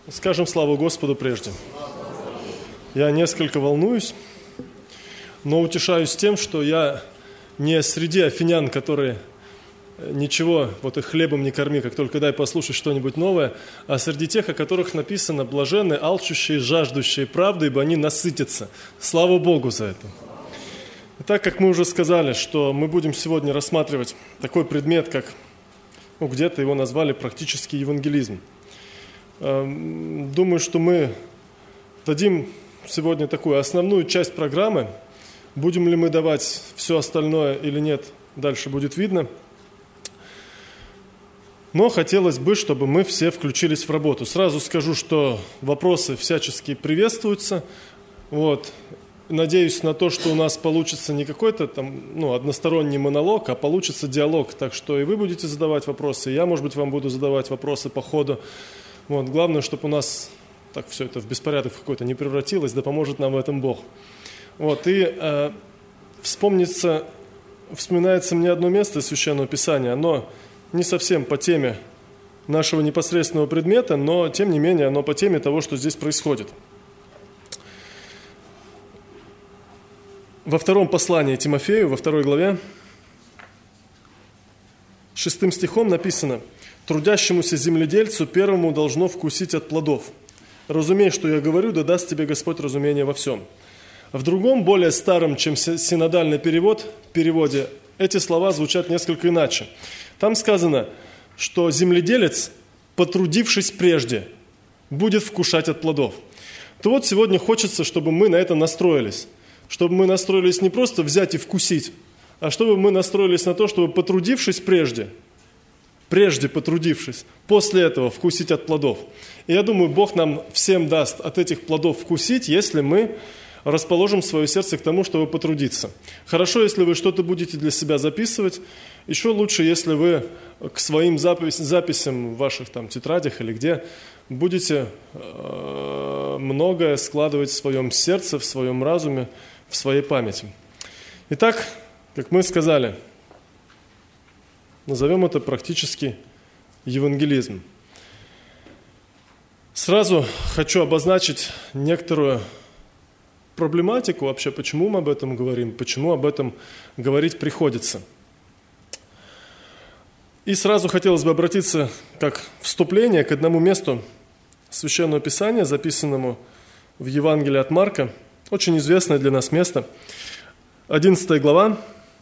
Скажем славу Господу прежде. Я несколько волнуюсь, но утешаюсь тем, что я не среди афинян, которые ничего, вот их хлебом не корми, как только дай послушать что-нибудь новое, а среди тех, о которых написано: блаженны, алчущие, жаждущие правды, ибо они насытятся. Слава Богу за это. Итак, как мы уже сказали, что мы будем сегодня рассматривать такой предмет, как, где-то его назвали практический евангелизм. Думаю, что мы дадим сегодня такую основную часть программы. Будем ли мы давать все остальное или нет, дальше будет видно. Но хотелось бы, чтобы мы все включились в работу. Сразу скажу, что вопросы всячески приветствуются. Надеюсь на то, что у нас получится не какой-то там, односторонний монолог, а получится диалог. Так что и вы будете задавать вопросы, и я, может быть, вам буду задавать вопросы по ходу. Главное, чтобы у нас так все это в беспорядок какой-то не превратилось, да поможет нам в этом Бог. Вспоминается мне одно место из Священного Писания. Оно не совсем по теме нашего непосредственного предмета, но, тем не менее, оно по теме того, что здесь происходит. Во втором послании Тимофею, во 2 главе, 6 стихом написано: «Трудящемуся земледельцу первому должно вкусить от плодов. Разумей, что я говорю, да даст тебе Господь разумение во всем». В другом, более старом, чем синодальный переводе, эти слова звучат несколько иначе. Там сказано, что земледелец, потрудившись прежде, будет вкушать от плодов. То сегодня хочется, чтобы мы на это настроились. Чтобы мы настроились не просто взять и вкусить, а чтобы мы настроились на то, чтобы, потрудившись прежде потрудившись, после этого вкусить от плодов. И я думаю, Бог нам всем даст от этих плодов вкусить, если мы расположим свое сердце к тому, чтобы потрудиться. Хорошо, если вы что-то будете для себя записывать. Еще лучше, если вы к своим записям в ваших тетрадях или где будете многое складывать в своем сердце, в своем разуме, в своей памяти. Итак, как мы сказали, назовем это практически евангелизм. Сразу хочу обозначить некоторую проблематику вообще, почему мы об этом говорим, почему об этом говорить приходится. И сразу хотелось бы обратиться как вступление к одному месту Священного Писания, записанному в Евангелии от Марка, очень известное для нас место, 11 глава,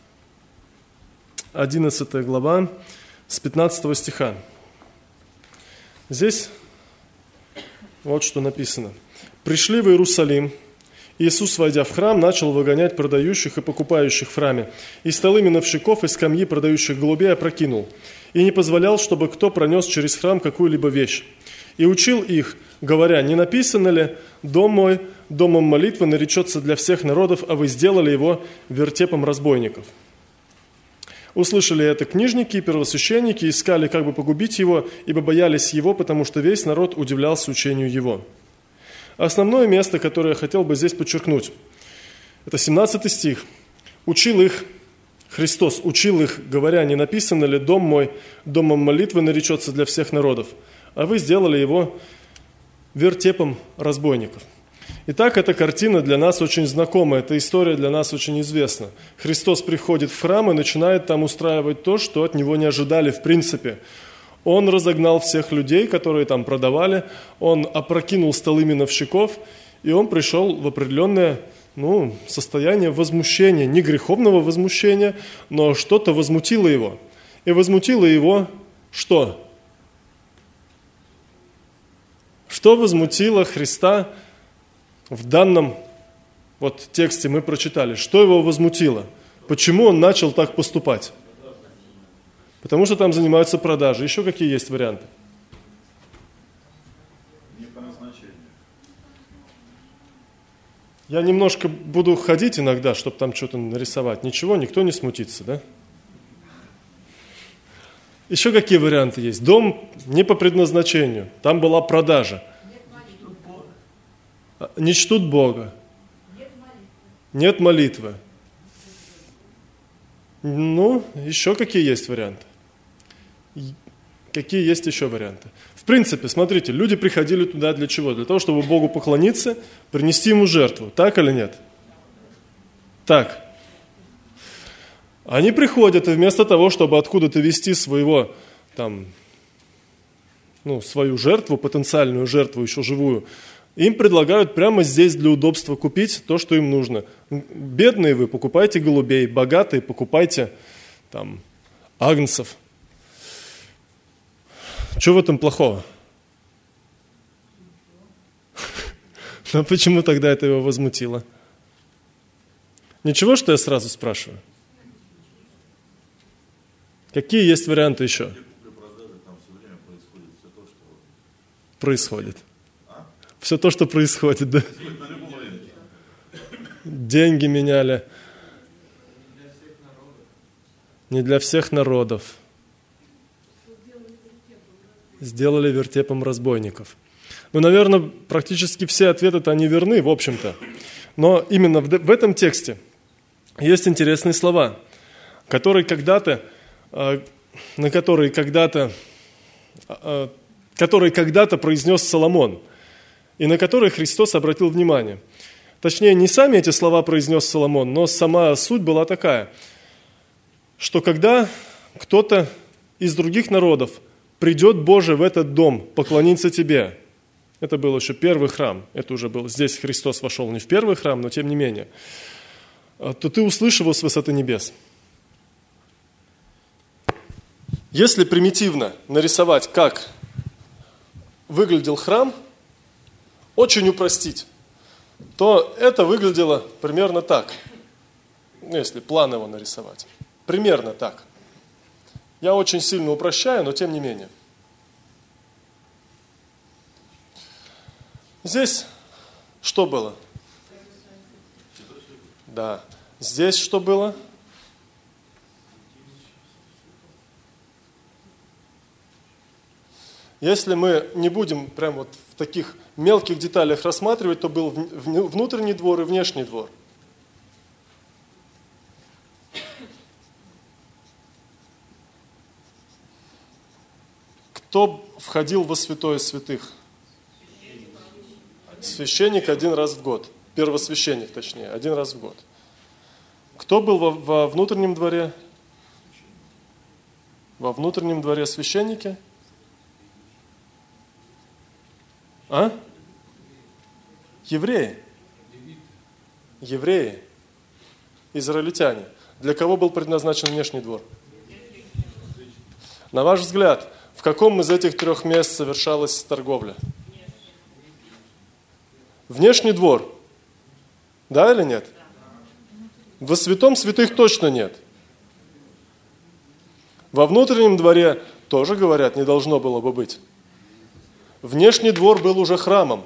с 15 стиха. Здесь вот что написано. «Пришли в Иерусалим. Иисус, войдя в храм, начал выгонять продающих и покупающих в храме, и столы миновщиков и скамьи продающих голубей опрокинул, и не позволял, чтобы кто пронес через храм какую-либо вещь. И учил их, говоря: не написано ли: дом мой домом молитвы наречется для всех народов, а вы сделали его вертепом разбойников». Услышали это книжники и первосвященники, искали, как бы погубить его, ибо боялись его, потому что весь народ удивлялся учению его. Основное место, которое я хотел бы здесь подчеркнуть, это 17 стих. Христос учил их, говоря: не написано ли: дом мой домом молитвы наречется для всех народов, а вы сделали его вертепом разбойников. Итак, эта картина для нас очень знакома, эта история для нас очень известна. Христос приходит в храм и начинает там устраивать то, что от него не ожидали в принципе. Он разогнал всех людей, которые там продавали, он опрокинул столы миновщиков, и он пришел в определенное состояние возмущения, не греховного возмущения, но что-то возмутило его. И возмутило его что? Что возмутило Христа в данном тексте мы прочитали? Что его возмутило? Почему он начал так поступать? Потому что там занимаются продажей. Еще какие есть варианты? Не по назначению. Я немножко буду ходить иногда, чтобы там что-то нарисовать. Ничего, никто не смутится, да? Еще какие варианты есть? Дом не по предназначению. Там была продажа. Не чтут Бога. Нет молитвы. Еще какие есть варианты? Какие есть еще варианты? В принципе, смотрите, люди приходили туда для чего? Для того, чтобы Богу поклониться, принести Ему жертву. Так или нет? Так. Они приходят, и вместо того, чтобы откуда-то везти своего, свою жертву, потенциальную жертву, еще живую, им предлагают прямо здесь для удобства купить то, что им нужно. Бедные вы, покупайте голубей, богатые, покупайте агнцев. Что в этом плохого? Но почему тогда это его возмутило? Ничего, что я сразу спрашиваю? Какие есть варианты еще? При продаже там все время происходит все то, что... Происходит. Все то, что происходит, да? На любом рынке. Деньги меняли. Не для всех народов. Сделали вертепом разбойников. Наверное, практически все ответы-то они верны, в общем-то. Но именно в этом тексте есть интересные слова, которые когда-то произнес Соломон, и на которые Христос обратил внимание. Точнее, не сами эти слова произнес Соломон, но сама суть была такая, что когда кто-то из других народов придет, Боже, в этот дом поклониться Тебе, это был еще первый храм, это уже был, здесь Христос вошел не в первый храм, но тем не менее, то ты услышишь его с высоты небес. Если примитивно нарисовать, как выглядел храм, очень упростить, то это выглядело примерно так, если план его нарисовать. Примерно так. Я очень сильно упрощаю, но тем не менее. Здесь что было? Да. Здесь что было? Если мы не будем прям вот в таких мелких деталях рассматривать, то был внутренний двор и внешний двор. Кто входил во святое святых? Священник один раз в год. Первосвященник, точнее, один раз в год. Кто был во внутреннем дворе? Во внутреннем дворе священники? Евреи. Евреи. Израильтяне. Для кого был предназначен внешний двор? На ваш взгляд, в каком из этих 3 мест совершалась торговля? Внешний двор. Да или нет? Во святом святых точно нет. Во внутреннем дворе тоже, говорят, не должно было бы быть. Внешний двор был уже храмом.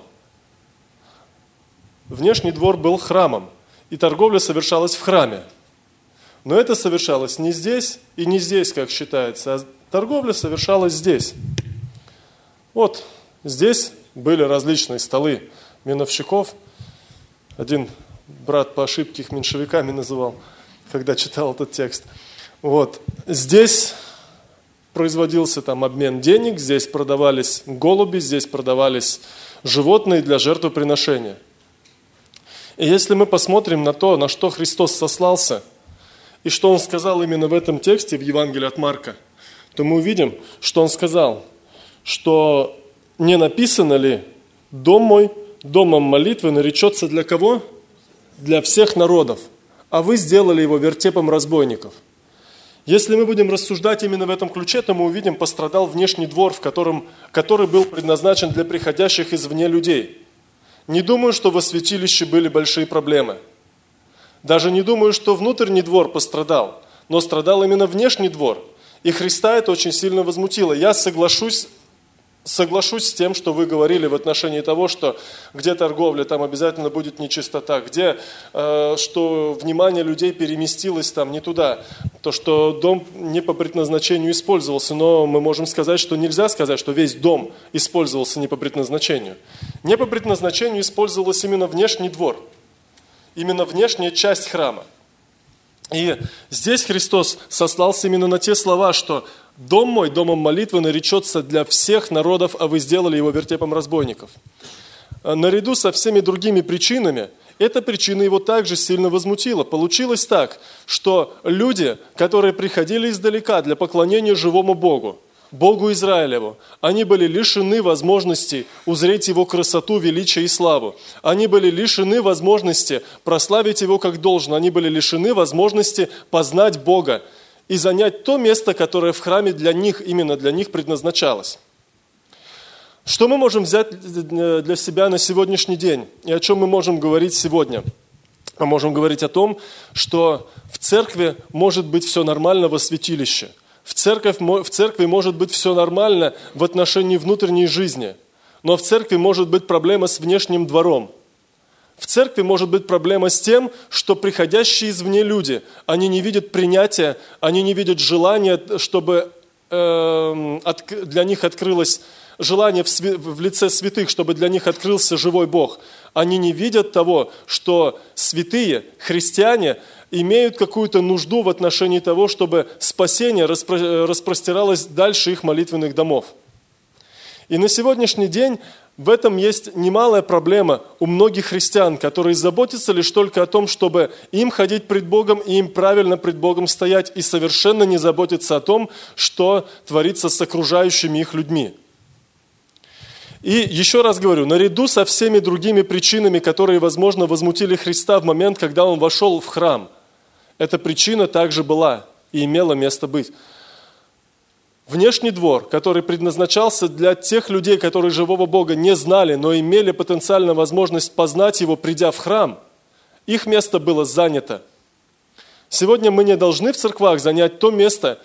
Внешний двор был храмом, и торговля совершалась в храме. Но это совершалось не здесь и не здесь, как считается, а торговля совершалась здесь. Вот здесь были различные столы миновщиков. Один брат по ошибке их меньшевиками называл, когда читал этот текст. Вот. Здесь производился обмен денег, здесь продавались голуби, здесь продавались животные для жертвоприношения. И если мы посмотрим на то, на что Христос сослался, и что Он сказал именно в этом тексте, в Евангелии от Марка, то мы увидим, что Он сказал, что не написано ли «Дом мой домом молитвы наречется для кого? Для всех народов, а вы сделали его вертепом разбойников». Если мы будем рассуждать именно в этом ключе, то мы увидим, пострадал внешний двор, который был предназначен для приходящих извне людей. Не думаю, что во святилище были большие проблемы. Даже не думаю, что внутренний двор пострадал, но страдал именно внешний двор. И Христа это очень сильно возмутило. Я соглашусь с тем, что вы говорили в отношении того, что где торговля, там обязательно будет нечистота, где что внимание людей переместилось там не туда, то, что дом не по предназначению использовался, но мы можем сказать, что нельзя сказать, что весь дом использовался не по предназначению. Не по предназначению использовался именно внешний двор, именно внешняя часть храма. И здесь Христос сослался именно на те слова, что «Дом мой, домом молитвы наречется для всех народов, а вы сделали его вертепом разбойников». Наряду со всеми другими причинами, эта причина его также сильно возмутила. Получилось так, что люди, которые приходили издалека для поклонения живому Богу, Богу Израилеву, они были лишены возможности узреть Его красоту, величие и славу. Они были лишены возможности прославить Его как должно. Они были лишены возможности познать Бога и занять то место, которое в храме для них, именно для них предназначалось. Что мы можем взять для себя на сегодняшний день? И о чем мы можем говорить сегодня? Мы можем говорить о том, что в церкви может быть все нормально во святилище. В церкви может быть все нормально в отношении внутренней жизни, но в церкви может быть проблема с внешним двором. В церкви может быть проблема с тем, что приходящие извне люди, они не видят принятия, они не видят желания, чтобы для них открылось желание в лице святых, чтобы для них открылся живой Бог. Они не видят того, что святые, христиане, имеют какую-то нужду в отношении того, чтобы спасение распростиралось дальше их молитвенных домов. И на сегодняшний день в этом есть немалая проблема у многих христиан, которые заботятся лишь только о том, чтобы им ходить пред Богом и им правильно пред Богом стоять, и совершенно не заботятся о том, что творится с окружающими их людьми. И еще раз говорю, наряду со всеми другими причинами, которые, возможно, возмутили Христа в момент, когда Он вошел в храм, эта причина также была и имела место быть. Внешний двор, который предназначался для тех людей, которые живого Бога не знали, но имели потенциально возможность познать Его, придя в храм, их место было занято. Сегодня мы не должны в церквах занять то место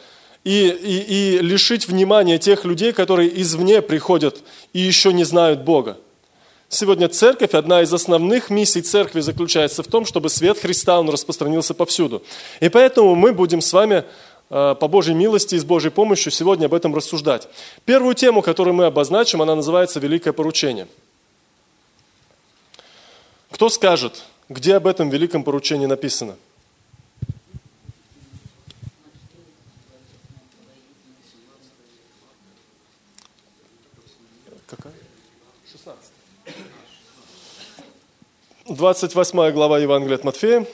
и лишить внимания тех людей, которые извне приходят и еще не знают Бога. Сегодня церковь, одна из основных миссий церкви заключается в том, чтобы свет Христа, он распространился повсюду. И поэтому мы будем с вами по Божьей милости и с Божьей помощью сегодня об этом рассуждать. Первую тему, которую мы обозначим, она называется «Великое поручение». Кто скажет, где об этом великом поручении написано? Какая? 16. 28 глава Евангелия от Матфея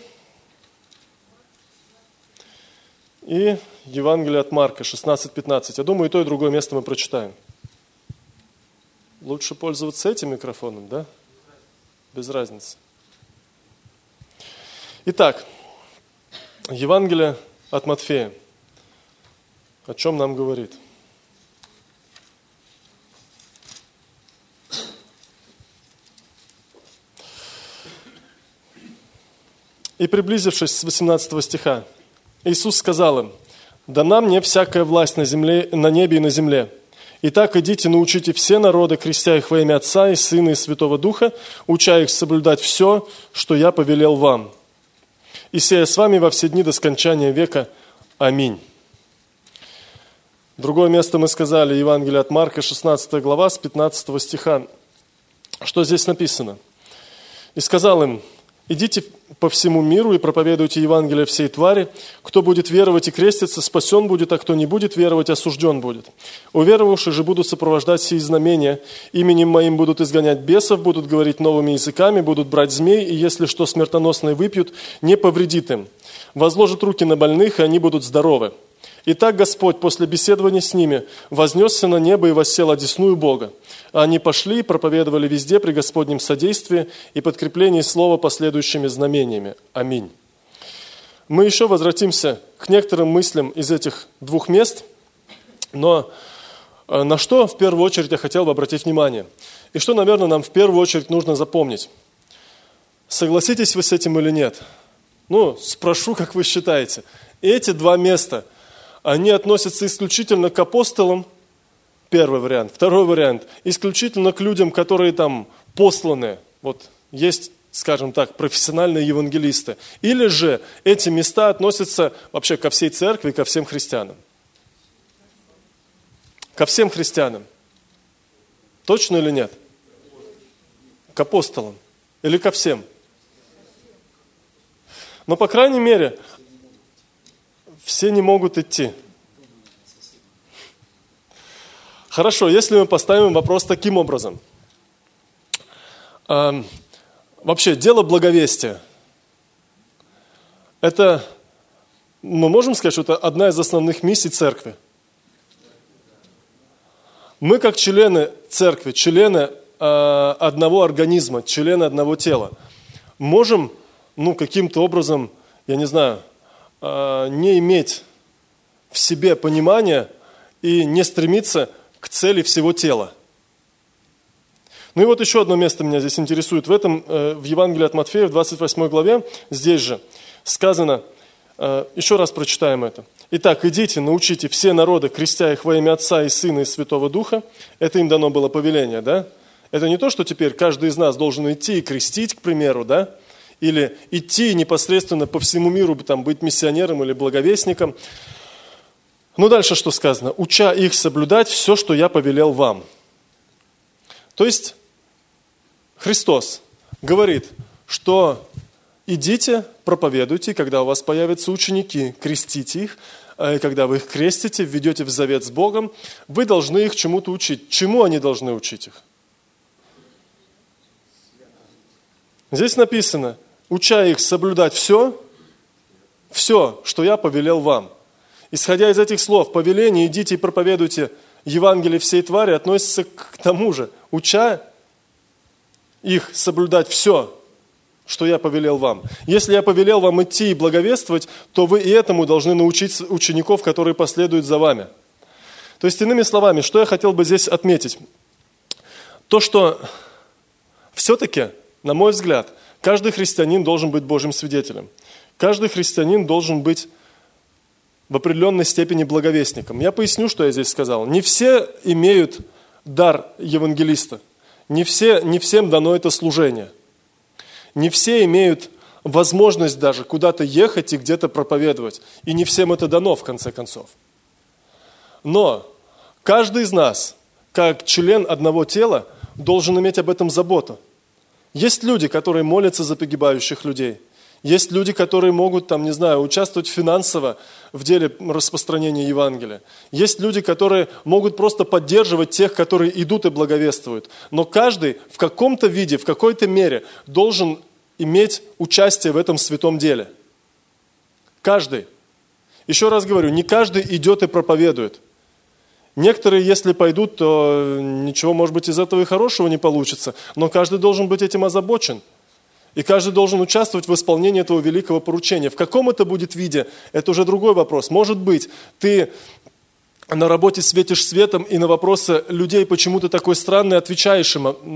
и Евангелие от Марка, 16-15. Я думаю, и то, и другое место мы прочитаем. Лучше пользоваться этим микрофоном, да? Без разницы. Итак, Евангелие от Матфея. О чем нам говорит? И приблизившись с 18 стиха, Иисус сказал им: «Дана мне всякая власть на земле, на небе и на земле. Итак, идите, научите все народы, крестя их во имя Отца и Сына и Святого Духа, уча их соблюдать все, что я повелел вам. И сея с вами во все дни до скончания века. Аминь». Другое место мы сказали, Евангелие от Марка, 16 глава, с 15 стиха. Что здесь написано? «И сказал им: идите по всему миру и проповедуйте Евангелие всей твари. Кто будет веровать и креститься, спасен будет, а кто не будет веровать, осужден будет. Уверовавшие же будут сопровождать сии знамения. Именем моим будут изгонять бесов, будут говорить новыми языками, будут брать змей, и если что смертоносное выпьют, не повредит им. Возложат руки на больных, и они будут здоровы. Итак, Господь после беседования с ними вознесся на небо и воссел одесную Бога. А они пошли и проповедовали везде при Господнем содействии и подкреплении слова последующими знамениями. Аминь. Мы еще возвратимся к некоторым мыслям из этих двух мест, но на что в первую очередь я хотел бы обратить внимание? И что, наверное, нам в первую очередь нужно запомнить? Согласитесь вы с этим или нет? Спрошу, как вы считаете. Эти два места, они относятся исключительно к апостолам, первый вариант. Второй вариант, исключительно к людям, которые там посланы. Есть, скажем так, профессиональные евангелисты. Или же эти места относятся вообще ко всей церкви, ко всем христианам. Ко всем христианам. Точно или нет? К апостолам. Или ко всем? Но, по крайней мере, Все не могут идти. Хорошо, если мы поставим вопрос таким образом. Вообще, дело благовестия. Это, мы можем сказать, что это одна из основных миссий церкви. Мы как члены церкви, члены одного организма, члены одного тела, можем, каким-то образом, я не знаю, не иметь в себе понимания и не стремиться к цели всего тела. Ну и вот еще одно место меня здесь интересует. В Евангелии от Матфея, в 28 главе, здесь же сказано, еще раз прочитаем это. «Итак, идите, научите все народы, крестя их во имя Отца и Сына и Святого Духа». Это им дано было повеление, да? Это не то, что теперь каждый из нас должен идти и крестить, к примеру, да? Или идти непосредственно по всему миру, там, быть миссионером или благовестником. Ну дальше что сказано? «Уча их соблюдать все, что я повелел вам». То есть Христос говорит, что идите, проповедуйте, когда у вас появятся ученики, крестите их, и когда вы их крестите, введете в завет с Богом, вы должны их чему-то учить. Чему они должны учить их? Здесь написано, уча их соблюдать все, что я повелел вам. Исходя из этих слов, повеление, идите и проповедуйте Евангелие всей твари, относится к тому же, уча их соблюдать все, что я повелел вам. Если я повелел вам идти и благовествовать, то вы и этому должны научить учеников, которые последуют за вами. То есть, иными словами, что я хотел бы здесь отметить? То, что все-таки, на мой взгляд, каждый христианин должен быть Божьим свидетелем. Каждый христианин должен быть в определенной степени благовестником. Я поясню, что я здесь сказал. Не все имеют дар евангелиста. Не всем дано это служение. Не все имеют возможность даже куда-то ехать и где-то проповедовать. И не всем это дано, в конце концов. Но каждый из нас, как член одного тела, должен иметь об этом заботу. Есть люди, которые молятся за погибающих людей. Есть люди, которые могут, участвовать финансово в деле распространения Евангелия. Есть люди, которые могут просто поддерживать тех, которые идут и благовествуют. Но каждый в каком-то виде, в какой-то мере должен иметь участие в этом святом деле. Каждый. Еще раз говорю, не каждый идет и проповедует. Некоторые, если пойдут, то ничего, может быть, из этого и хорошего не получится. Но каждый должен быть этим озабочен. И каждый должен участвовать в исполнении этого великого поручения. В каком это будет виде, это уже другой вопрос. Может быть, ты на работе светишь светом, и на вопросы людей, почему ты такой странный, отвечаешь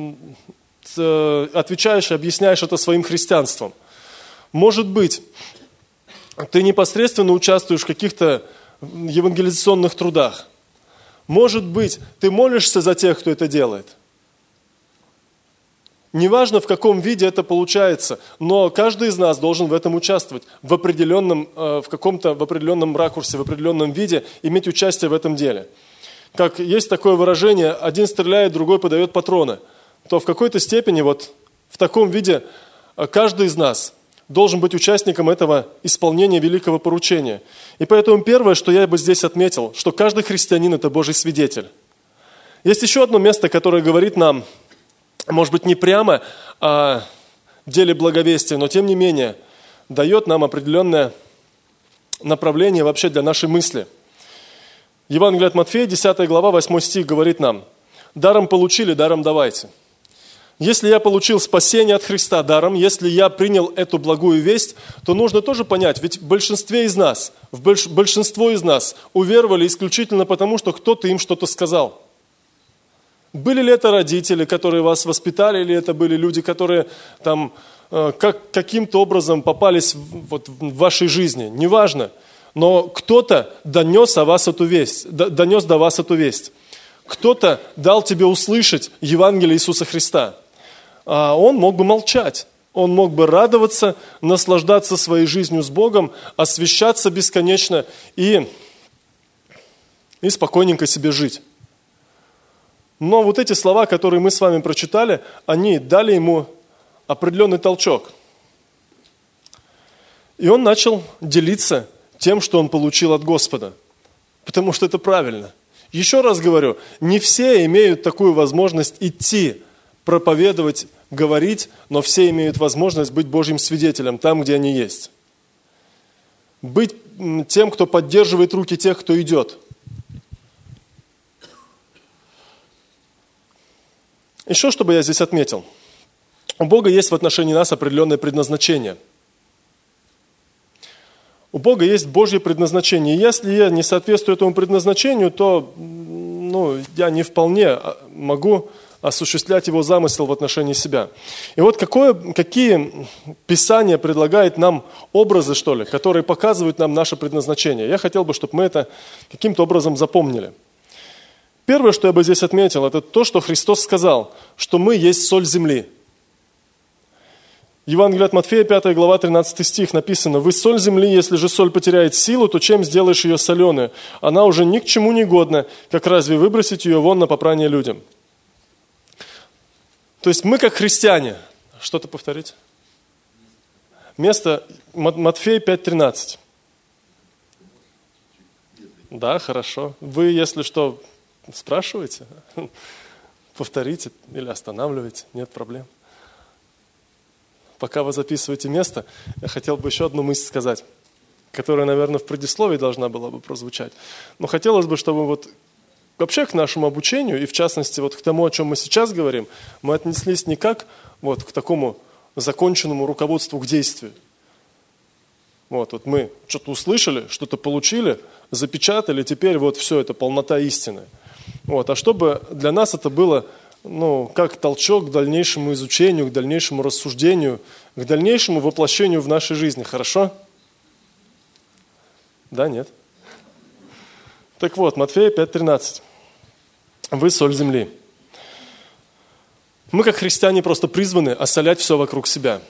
и объясняешь это своим христианством. Может быть, ты непосредственно участвуешь в каких-то евангелизационных трудах. Может быть, ты молишься за тех, кто это делает. Неважно, в каком виде это получается, но каждый из нас должен в этом участвовать, в определенном ракурсе, в определенном виде, иметь участие в этом деле. Как есть такое выражение, один стреляет, другой подает патроны, то в какой-то степени в таком виде каждый из нас должен быть участником этого исполнения великого поручения. И поэтому первое, что я бы здесь отметил, что каждый христианин – это Божий свидетель. Есть еще одно место, которое говорит нам, может быть, не прямо о деле благовестия, но тем не менее дает нам определенное направление вообще для нашей мысли. Евангелие от Матфея, 10 глава, 8 стих говорит нам: «Даром получили, даром давайте». Если я получил спасение от Христа даром, если я принял эту благую весть, то нужно тоже понять, ведь большинство из нас уверовали исключительно потому, что кто-то им что-то сказал. Были ли это родители, которые вас воспитали, или это были люди, которые каким-то образом попались в вашей жизни, неважно. Но кто-то донес до вас эту весть. Кто-то дал тебе услышать Евангелие Иисуса Христа. А он мог бы молчать, он мог бы радоваться, наслаждаться своей жизнью с Богом, освящаться бесконечно и спокойненько себе жить. Но вот эти слова, которые мы с вами прочитали, они дали ему определенный толчок. И он начал делиться тем, что он получил от Господа. Потому что это правильно. Еще раз говорю, не все имеют такую возможность идти, проповедовать, говорить, но все имеют возможность быть Божьим свидетелем там, где они есть. Быть тем, кто поддерживает руки тех, кто идет. Еще что бы я здесь отметил. У Бога есть в отношении нас определенное предназначение. У Бога есть Божье предназначение. И если я не соответствую этому предназначению, то я не вполне могу осуществлять Его замысел в отношении себя. И вот какие Писание предлагает нам образы, что ли, которые показывают нам наше предназначение. Я хотел бы, чтобы мы это каким-то образом запомнили. Первое, что я бы здесь отметил, это то, что Христос сказал, что мы есть соль земли. Евангелие от Матфея, 5 глава, 13 стих написано: «Вы соль земли, если же соль потеряет силу, то чем сделаешь ее соленую? Она уже ни к чему не годна, как разве выбросить ее вон на попрание людям?» То есть мы, как христиане, что-то повторить? Место Матфея 5:13. Да, хорошо. Вы, если что, спрашиваете, повторите или останавливайте, нет проблем. Пока вы записываете место, я хотел бы еще одну мысль сказать, которая, наверное, в предисловии должна была бы прозвучать. Но хотелось бы, чтобы вот вообще к нашему обучению, и в частности вот к тому, о чем мы сейчас говорим, мы отнеслись не как вот к такому законченному руководству к действию. Вот мы что-то услышали, что-то получили, запечатали, теперь вот все это полнота истины. Вот, а чтобы для нас это было как толчок к дальнейшему изучению, к дальнейшему рассуждению, к дальнейшему воплощению в нашей жизни. Хорошо? Да, нет? Так вот, Матфея 5:13. Вы соль земли. Мы, как христиане, просто призваны осолять все вокруг себя.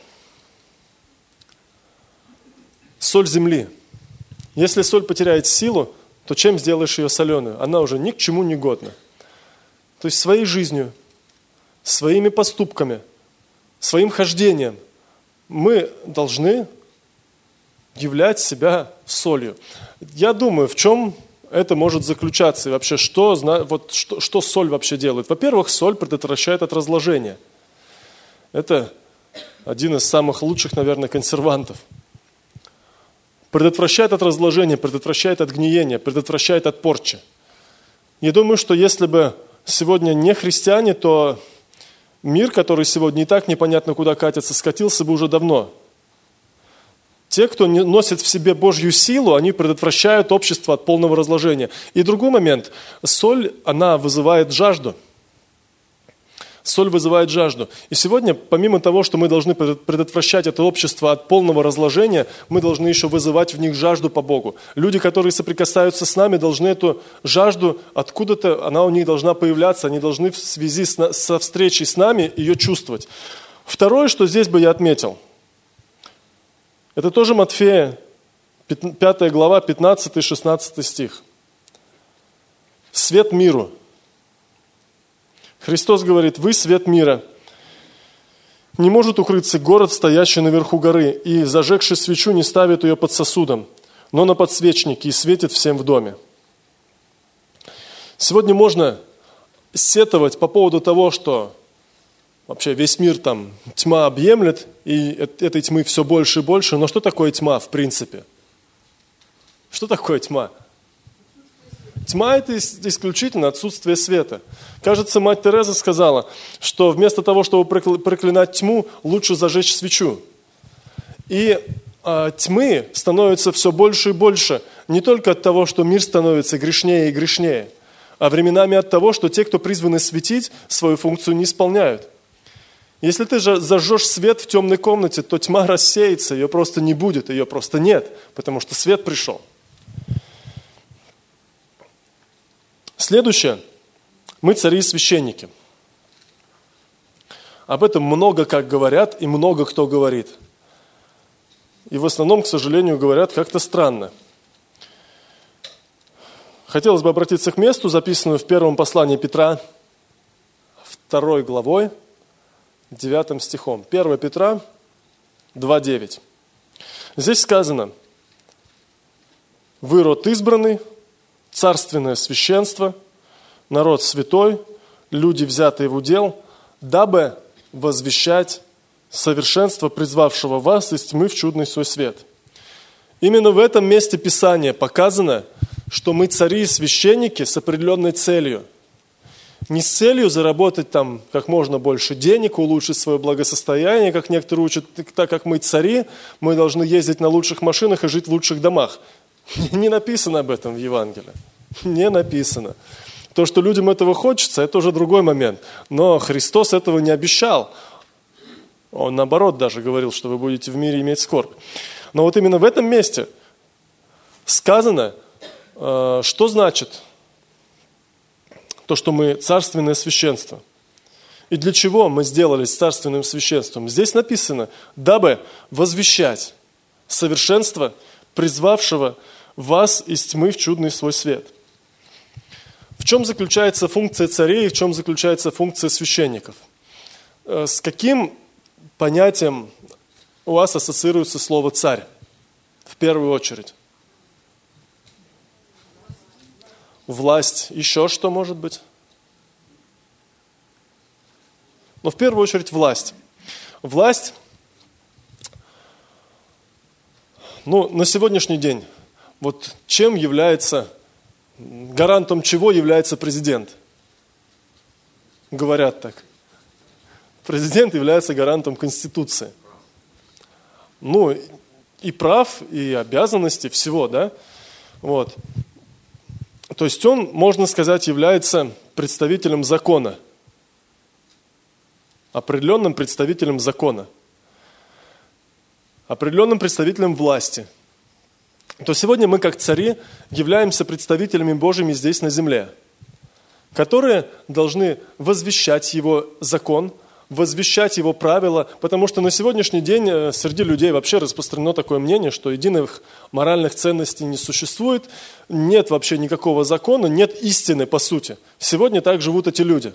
Соль земли. Если соль потеряет силу, то чем сделаешь ее соленую? Она уже ни к чему не годна. То есть своей жизнью, своими поступками, своим хождением мы должны являть себя солью. Я думаю, в чем это может заключаться и вообще, что соль вообще делает? Во-первых, соль предотвращает от разложения. Это один из самых лучших, наверное, консервантов. Предотвращает от разложения, предотвращает от гниения, предотвращает от порчи. Я думаю, что если бы сегодня не христиане, то мир, который сегодня и так непонятно куда катится, скатился бы уже давно. Те, кто носит в себе Божью силу, они предотвращают общество от полного разложения. И другой момент. Соль, она вызывает жажду. Соль вызывает жажду. И сегодня, помимо того, что мы должны предотвращать это общество от полного разложения, мы должны еще вызывать в них жажду по Богу. Люди, которые соприкасаются с нами, должны эту жажду откуда-то, она у них должна появляться, они должны в связи со встречей с нами ее чувствовать. Второе, что здесь бы я отметил, это тоже Матфея, 5 глава, 15-16 стих. Свет миру. Христос говорит: «Вы свет мира. Не может укрыться город, стоящий наверху горы, и, зажегший свечу, не ставит ее под сосудом, но на подсвечнике и светит всем в доме». Сегодня можно сетовать по поводу того, что вообще весь мир там тьма объемлет, и этой тьмы все больше и больше. Но что такое тьма в принципе? Что такое тьма? Тьма – это исключительно отсутствие света. Кажется, мать Тереза сказала, что вместо того, чтобы проклинать тьму, лучше зажечь свечу. И тьмы становится все больше и больше, не только от того, что мир становится грешнее и грешнее, а временами от того, что те, кто призваны светить, свою функцию не исполняют. Если ты же зажжешь свет в темной комнате, то тьма рассеется, ее просто не будет, ее просто нет, потому что свет пришел. Следующее. Мы цари и священники. Об этом много как говорят и много кто говорит. И в основном, к сожалению, говорят как-то странно. Хотелось бы обратиться к месту, записанному в первом послании Петра, 2 главой, 9 стихом. 1 Петра 2:9. Здесь сказано: Вы род избранный, царственное священство, народ святой, люди, взятые в удел, дабы возвещать совершенство, призвавшего вас из тьмы в чудный свой свет». Именно в этом месте Писания показано, что мы цари и священники с определенной целью. Не с целью заработать там как можно больше денег, улучшить свое благосостояние, как некоторые учат, так как мы цари, мы должны ездить на лучших машинах и жить в лучших домах. Не написано об этом в Евангелии. Не написано. То, что людям этого хочется, это уже другой момент. Но Христос этого не обещал. Он наоборот даже говорил, что вы будете в мире иметь скорбь. Но вот именно в этом месте сказано, что значит то, что мы царственное священство. И для чего мы сделались царственным священством? Здесь написано, дабы возвещать совершенство, призвавшего вас из тьмы в чудный свой свет. В чем заключается функция царей и в чем заключается функция священников? С каким понятием у вас ассоциируется слово «царь» в первую очередь? Власть. Еще что может быть? Но в первую очередь власть. Власть, на сегодняшний день, вот чем является, гарантом чего является президент? Говорят так. Президент является гарантом Конституции. И прав, и обязанностей, всего, да? Вот. То есть он, можно сказать, является представителем закона. Определенным представителем закона. Определенным представителем власти. То сегодня мы, как цари, являемся представителями Божьими здесь на земле, которые должны возвещать Его закон, возвещать Его правила, потому что на сегодняшний день среди людей вообще распространено такое мнение, что единых моральных ценностей не существует, нет вообще никакого закона, нет истины по сути. Сегодня так живут эти люди.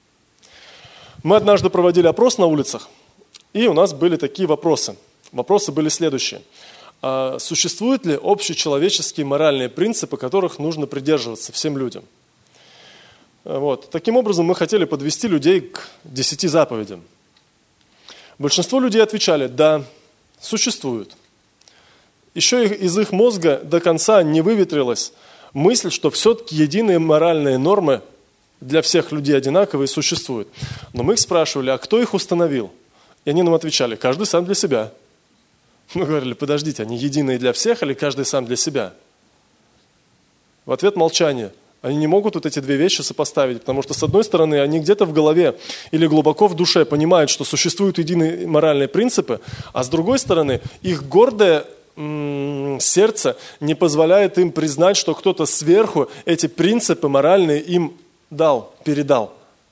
Мы однажды проводили опрос на улицах, и у нас были такие вопросы. Вопросы были следующие. Существуют ли общечеловеческие моральные принципы, которых нужно придерживаться всем людям? Вот. Таким образом, мы хотели подвести людей к 10 заповедям. Большинство людей отвечали: да, существуют. Еще из их мозга до конца не выветрилась мысль, что все-таки единые моральные нормы для всех людей одинаковые существуют. Но мы их спрашивали, а кто их установил? И они нам отвечали: каждый сам для себя. Мы говорили: подождите, они единые для всех или каждый сам для себя? В ответ молчание. Они не могут вот эти две вещи сопоставить, потому что, с одной стороны, они где-то в голове или глубоко в душе понимают, что существуют единые моральные принципы, а с другой стороны, их гордое сердце не позволяет им признать, что кто-то сверху эти принципы моральные им передал.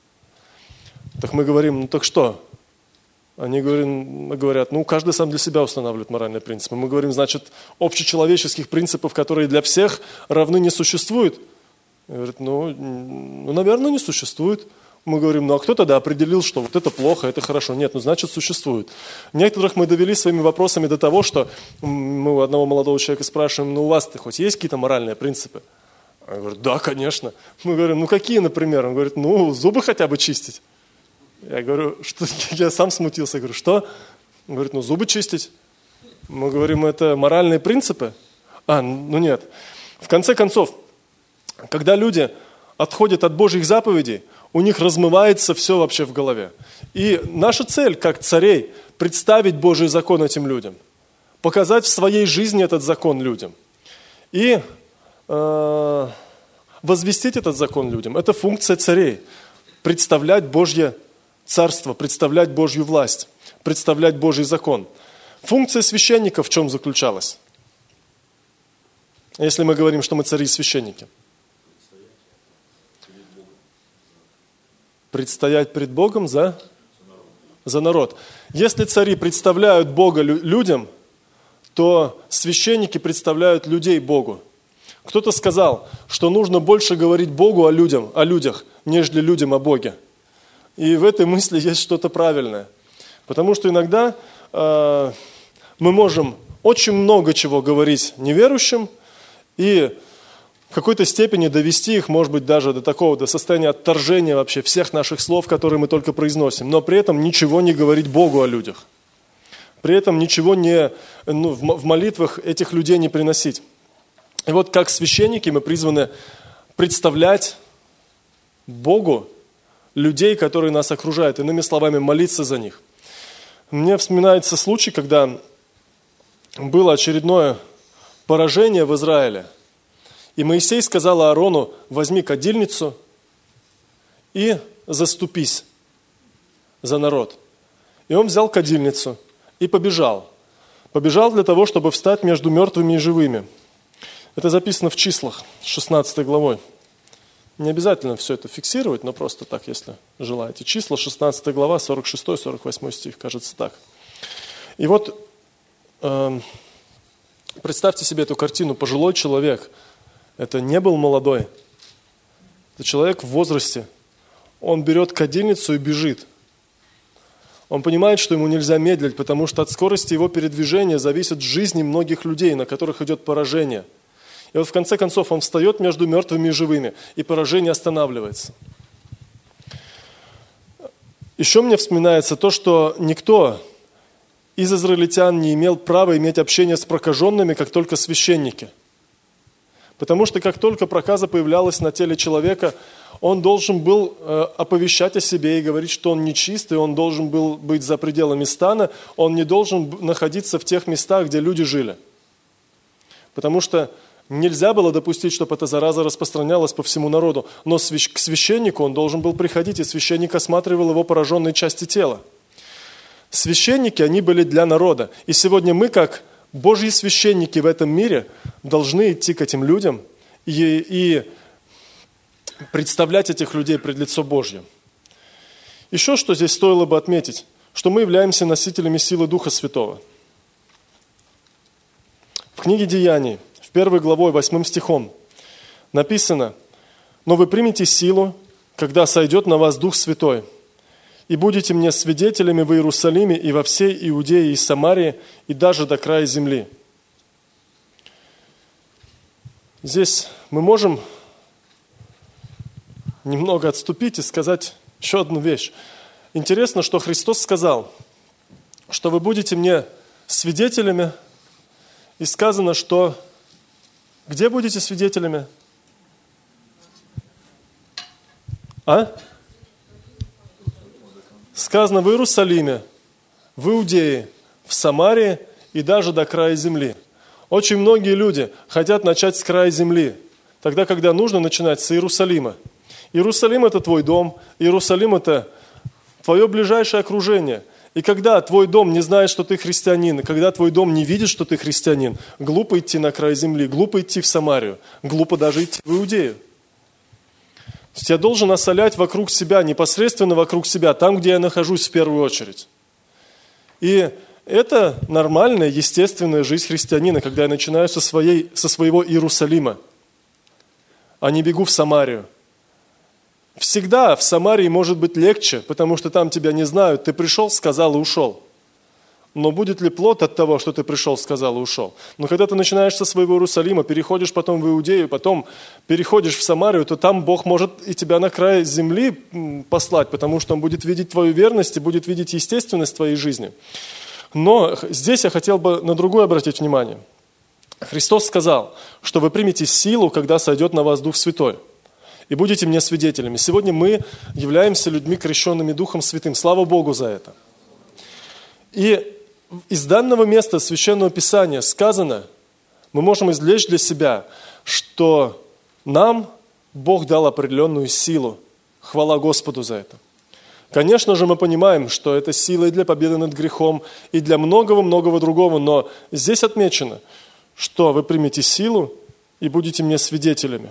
Так мы говорим: так что? Они говорят: каждый сам для себя устанавливает моральные принципы. Мы говорим: значит, общечеловеческих принципов, которые для всех равны, не существует? Говорят: наверное, не существует. Мы говорим: а кто тогда определил, что вот это плохо, это хорошо? Нет, значит, существует. Некоторых мы довели своими вопросами до того, что мы у одного молодого человека спрашиваем: у вас-то хоть есть какие-то моральные принципы? Он говорит: да, конечно. Мы говорим: какие, например? Он говорит: зубы хотя бы чистить. Я говорю: что? Я сам смутился. Я говорю: что? Он говорит: зубы чистить. Мы говорим: это моральные принципы? Нет. В конце концов, когда люди отходят от Божьих заповедей, у них размывается все вообще в голове. И наша цель, как царей, представить Божий закон этим людям, показать в своей жизни этот закон людям и возвестить этот закон людям. Это функция царей. Представлять Божье царство, представлять Божью власть, представлять Божий закон. Функция священников в чем заключалась? Если мы говорим, что мы цари и священники. Предстоять пред Богом за народ. Если цари представляют Бога людям, то священники представляют людей Богу. Кто-то сказал, что нужно больше говорить Богу о людях, нежели людям о Боге. И в этой мысли есть что-то правильное. Потому что иногда мы можем очень много чего говорить неверующим, И в какой-то степени довести их, может быть, даже до состояния отторжения вообще всех наших слов, которые мы только произносим, но при этом ничего не говорить Богу о людях. При этом ничего в молитвах этих людей не приносить. И вот как священники мы призваны представлять Богу людей, которые нас окружают, иными словами, молиться за них. Мне вспоминается случай, когда было очередное поражение в Израиле, и Моисей сказал Аарону: возьми кадильницу и заступись за народ. И он взял кадильницу и побежал. Побежал для того, чтобы встать между мертвыми и живыми. Это записано в Числах, 16 главой. Не обязательно все это фиксировать, но просто так, если желаете. Числа, 16 глава, 46-48 стих, кажется так. И вот представьте себе эту картину. Пожилой человек, это не был молодой, это человек в возрасте. Он берет кадильницу и бежит. Он понимает, что ему нельзя медлить, потому что от скорости его передвижения зависит жизнь многих людей, на которых идет поражение. И вот в конце концов он встает между мертвыми и живыми, и поражение останавливается. Еще мне вспоминается то, что никто из израильтян не имел права иметь общение с прокаженными, как только священники. Потому что как только проказа появлялась на теле человека, он должен был оповещать о себе и говорить, что он нечист, и он должен был быть за пределами стана, он не должен находиться в тех местах, где люди жили. Потому что нельзя было допустить, чтобы эта зараза распространялась по всему народу. Но к священнику он должен был приходить, и священник осматривал его пораженные части тела. Священники, они были для народа. И сегодня мы, как Божьи священники в этом мире, должны идти к этим людям и представлять этих людей пред лицо Божье. Еще что здесь стоило бы отметить, что мы являемся носителями силы Духа Святого. В книге Деяний, 1 главой, 8 стихом написано: «Но вы примете силу, когда сойдет на вас Дух Святой, и будете мне свидетелями в Иерусалиме и во всей Иудее и Самарии, и даже до края земли». Здесь мы можем немного отступить и сказать еще одну вещь. Интересно, что Христос сказал, что вы будете мне свидетелями, и сказано, что где будете свидетелями? Сказано в Иерусалиме, в Иудее, в Самарии и даже до края земли. Очень многие люди хотят начать с края земли, тогда, когда нужно начинать с Иерусалима. Иерусалим – это твой дом, Иерусалим – это твое ближайшее окружение. И когда твой дом не знает, что ты христианин, и когда твой дом не видит, что ты христианин, глупо идти на край земли, глупо идти в Самарию, глупо даже идти в Иудею. То есть я должен осолять вокруг себя, непосредственно вокруг себя, там, где я нахожусь в первую очередь. И это нормальная, естественная жизнь христианина, когда я начинаю со своего Иерусалима, а не бегу в Самарию. Всегда в Самарии может быть легче, потому что там тебя не знают. Ты пришел, сказал и ушел. Но будет ли плод от того, что ты пришел, сказал и ушел? Но когда ты начинаешь со своего Иерусалима, переходишь потом в Иудею, потом переходишь в Самарию, то там Бог может и тебя на край земли послать, потому что Он будет видеть твою верность и будет видеть естественность твоей жизни. Но здесь я хотел бы на другое обратить внимание. Христос сказал, что вы примете силу, когда сойдет на вас Дух Святой. И будете мне свидетелями. Сегодня мы являемся людьми, крещенными Духом Святым. Слава Богу за это. И из данного места Священного Писания сказано, мы можем извлечь для себя, что нам Бог дал определенную силу. Хвала Господу за это. Конечно же, мы понимаем, что это сила и для победы над грехом, и для многого-многого другого, но здесь отмечено, что вы примете силу и будете мне свидетелями.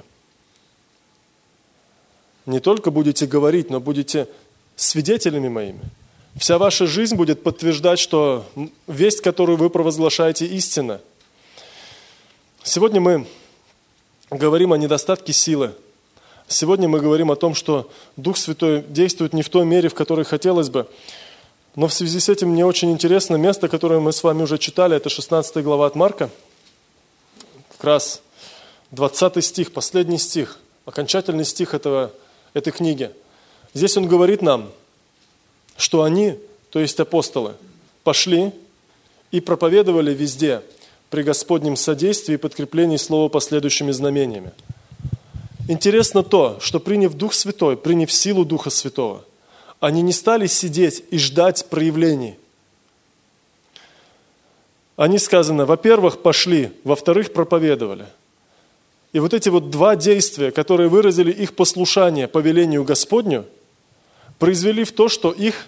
Не только будете говорить, но будете свидетелями моими. Вся ваша жизнь будет подтверждать, что весть, которую вы провозглашаете, истина. Сегодня мы говорим о недостатке силы. Сегодня мы говорим о том, что Дух Святой действует не в той мере, в которой хотелось бы. Но в связи с этим мне очень интересно место, которое мы с вами уже читали, это 16 глава от Марка. Как раз 20 стих, последний стих, окончательный стих этой книги. Здесь он говорит нам, что они, то есть апостолы, пошли и проповедовали везде при Господнем содействии и подкреплении слова последующими знамениями. Интересно то, что приняв Дух Святой, приняв силу Духа Святого, они не стали сидеть и ждать проявлений. Они, сказано, во-первых, пошли, во-вторых, проповедовали. И вот эти вот два действия, которые выразили их послушание повелению Господню, произвели в то, что их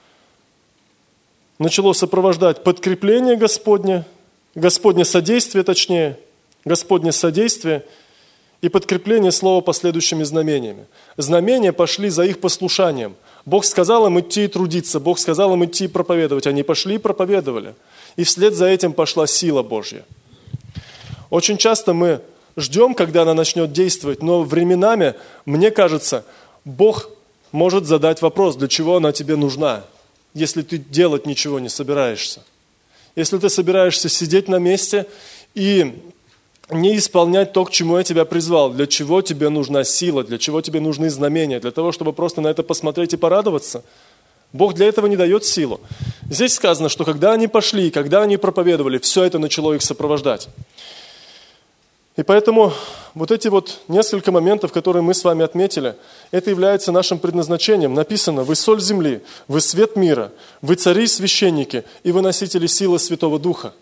начало сопровождать подкрепление Господне, Господне содействие, точнее, Господне содействие и подкрепление слова последующими знамениями. Знамения пошли за их послушанием. Бог сказал им идти и трудиться, Бог сказал им идти и проповедовать. Они пошли и проповедовали. И вслед за этим пошла сила Божья. Очень часто мы ждем, когда она начнет действовать, но временами, мне кажется, Бог может задать вопрос, для чего она тебе нужна, если ты делать ничего не собираешься. Если ты собираешься сидеть на месте и не исполнять то, к чему я тебя призвал, для чего тебе нужна сила, для чего тебе нужны знамения, для того, чтобы просто на это посмотреть и порадоваться. Бог для этого не дает силу. Здесь сказано, что когда они пошли, когда они проповедовали, все это начало их сопровождать. И поэтому вот эти вот несколько моментов, которые мы с вами отметили, это является нашим предназначением. Написано: «Вы соль земли, вы свет мира, вы цари и священники, и вы носители силы Святого Духа».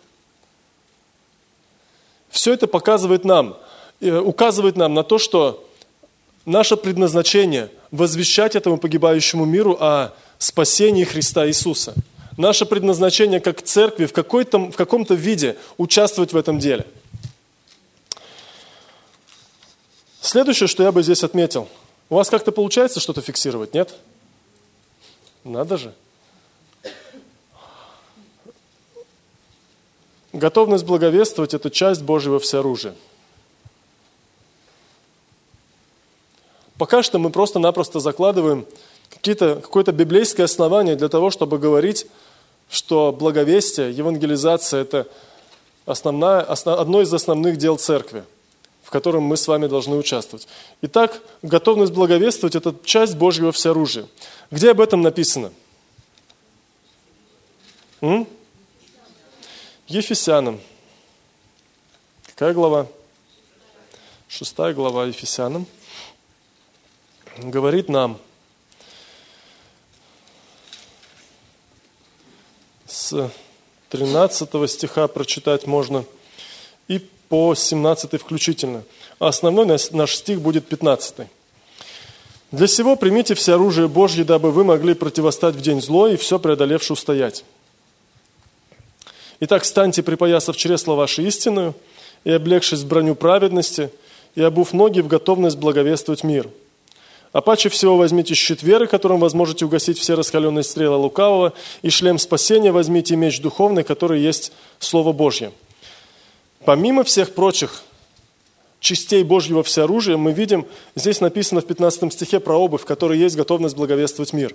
Все это показывает нам, указывает нам на то, что наше предназначение – возвещать этому погибающему миру о спасении Христа Иисуса. Наше предназначение как церкви в каком-то виде участвовать в этом деле. Следующее, что я бы здесь отметил. У вас как-то получается что-то фиксировать, нет? Надо же. Готовность благовествовать – это часть Божьего всеоружия. Пока что мы просто-напросто закладываем какое-то библейское основание для того, чтобы говорить, что благовестие, евангелизация – это одно из основных дел церкви, в котором мы с вами должны участвовать. Итак, готовность благовествовать – это часть Божьего всеоружия. Где об этом написано? Ефесянам. Какая глава? 6 глава Ефесянам. Говорит нам с 13 стиха прочитать можно и по 17 включительно. А основной наш стих будет 15. «Для сего примите все оружие Божье, дабы вы могли противостать в день злой и все преодолевши устоять. Итак, станьте, припоясав чресла ваши истинную, и облегшись в броню праведности, и обув ноги в готовность благовествовать мир. А паче всего возьмите щит веры, которым возможете угасить все раскаленные стрелы лукавого, и шлем спасения возьмите, и меч духовный, который есть Слово Божье». Помимо всех прочих частей Божьего всеоружия, мы видим, здесь написано в 15 стихе про обувь, в которой есть готовность благовествовать мир.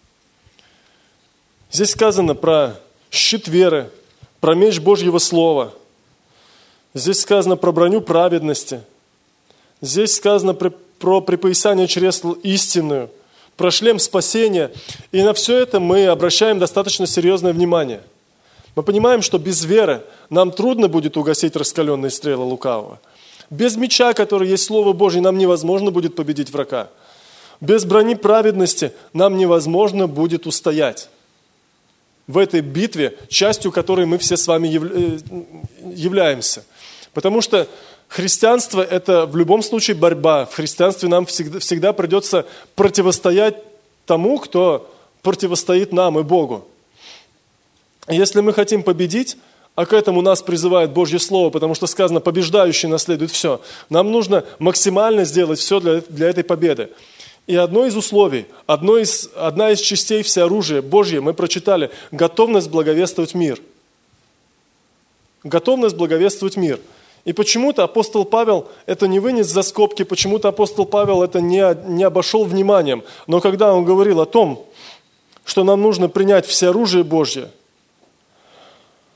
Здесь сказано про щит веры, про меч Божьего Слова. Здесь сказано про броню праведности. Здесь сказано про припоясание чресл истинную, про шлем спасения. И на все это мы обращаем достаточно серьезное внимание. Мы понимаем, что без веры нам трудно будет угасить раскаленные стрелы лукавого. Без меча, который есть Слово Божье, нам невозможно будет победить врага. Без брони праведности нам невозможно будет устоять в этой битве, частью которой мы все с вами являемся. Потому что христианство – это в любом случае борьба. В христианстве нам всегда придется противостоять тому, кто противостоит нам и Богу. Если мы хотим победить, а к этому нас призывает Божье Слово, потому что сказано, побеждающий наследует все, нам нужно максимально сделать все для этой победы. И одно из условий, одна из частей всеоружия Божье, мы прочитали, готовность благовествовать мир. Готовность благовествовать мир. И почему-то апостол Павел это не вынес за скобки, почему-то апостол Павел это не обошел вниманием. Но когда он говорил о том, что нам нужно принять всеоружие Божье,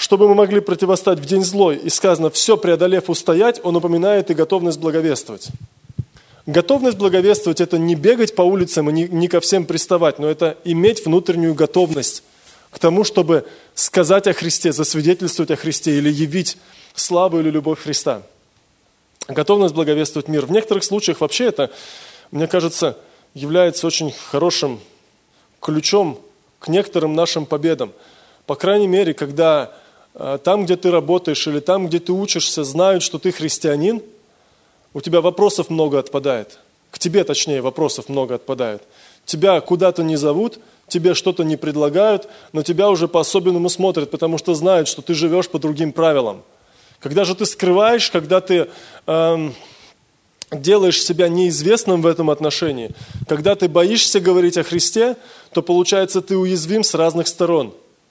чтобы мы могли противостать в день злой. И сказано, все преодолев устоять, он упоминает и готовность благовествовать. Готовность благовествовать – это не бегать по улицам и не ко всем приставать, но это иметь внутреннюю готовность к тому, чтобы сказать о Христе, засвидетельствовать о Христе или явить славу или любовь Христа. Готовность благовествовать мир. В некоторых случаях вообще это, мне кажется, является очень хорошим ключом к некоторым нашим победам. По крайней мере, когда там, где ты работаешь или там, где ты учишься, знают, что ты христианин, у тебя вопросов много отпадает. К тебе, точнее, вопросов много отпадает. Тебя куда-то не зовут, тебе что-то не предлагают, но тебя уже по-особенному смотрят, потому что знают, что ты живешь по другим правилам. Когда же ты скрываешь, когда ты делаешь себя неизвестным в этом отношении, когда ты боишься говорить о Христе, то получается, ты уязвим с разных сторон.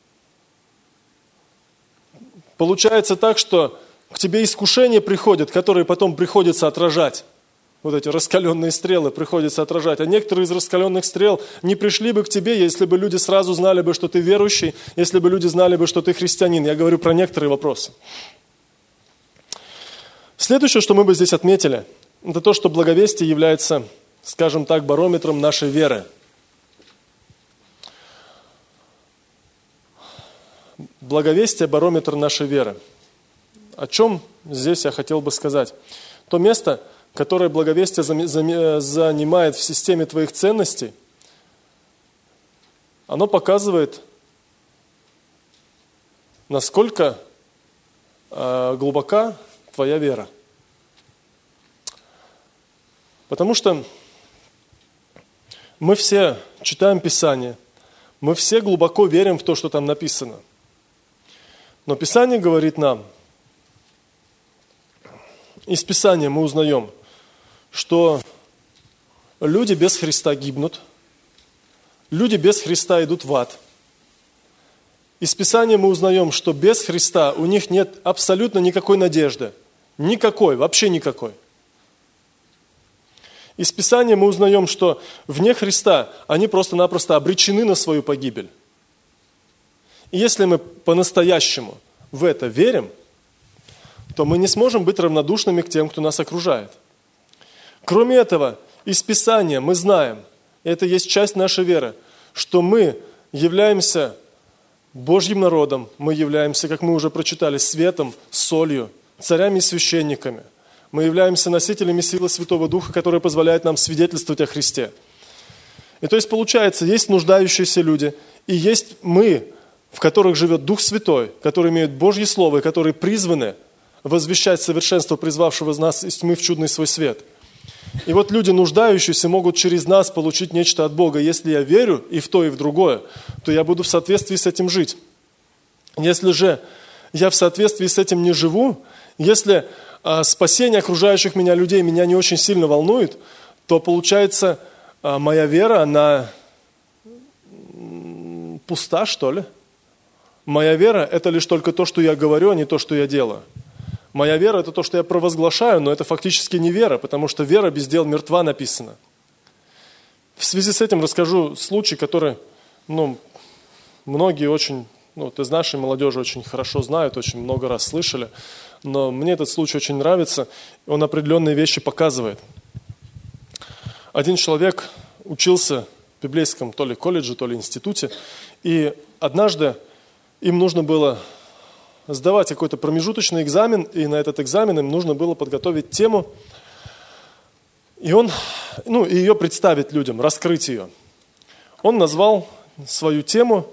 Получается так, что к тебе искушения приходят, которые потом приходится отражать. Вот эти раскаленные стрелы приходится отражать. А некоторые из раскаленных стрел не пришли бы к тебе, если бы люди сразу знали бы, что ты верующий, если бы люди знали бы, что ты христианин. Я говорю про некоторые вопросы. Следующее, что мы бы здесь отметили, это то, что благовестие является, скажем так, барометром нашей веры. Благовестие – барометр нашей веры. О чем здесь я хотел бы сказать? То место, которое благовестие занимает в системе твоих ценностей, оно показывает, насколько глубока твоя вера. Потому что мы все читаем Писание, мы все глубоко верим в то, что там написано. Но Писание говорит нам, из Писания мы узнаем, что люди без Христа гибнут, люди без Христа идут в ад. Из Писания мы узнаем, что без Христа у них нет абсолютно никакой надежды. Никакой, вообще никакой. Из Писания мы узнаем, что вне Христа они просто-напросто обречены на свою погибель. И если мы по-настоящему в это верим, то мы не сможем быть равнодушными к тем, кто нас окружает. Кроме этого, из Писания мы знаем, и это есть часть нашей веры, что мы являемся Божьим народом, мы являемся, как мы уже прочитали, светом, солью, царями и священниками. Мы являемся носителями силы Святого Духа, которая позволяет нам свидетельствовать о Христе. И то есть получается, есть нуждающиеся люди, и есть мы, в которых живет Дух Святой, которые имеют Божье Слово, и которые призваны возвещать совершенство призвавшего нас из тьмы в чудный свой свет. И вот люди, нуждающиеся, могут через нас получить нечто от Бога. Если я верю и в то, и в другое, то я буду в соответствии с этим жить. Если же я в соответствии с этим не живу, если спасение окружающих меня людей меня не очень сильно волнует, то получается, моя вера, она пуста, что ли? Моя вера – это лишь только то, что я говорю, а не то, что я делаю. Моя вера – это то, что я провозглашаю, но это фактически не вера, потому что вера без дел мертва написана. В связи с этим расскажу случай, который, многие очень, из нашей молодежи очень хорошо знают, очень много раз слышали, но мне этот случай очень нравится, он определенные вещи показывает. Один человек учился в библейском то ли колледже, то ли институте, и однажды им нужно было сдавать какой-то промежуточный экзамен, и на этот экзамен им нужно было подготовить тему, и ее представить людям, раскрыть ее. Он назвал свою тему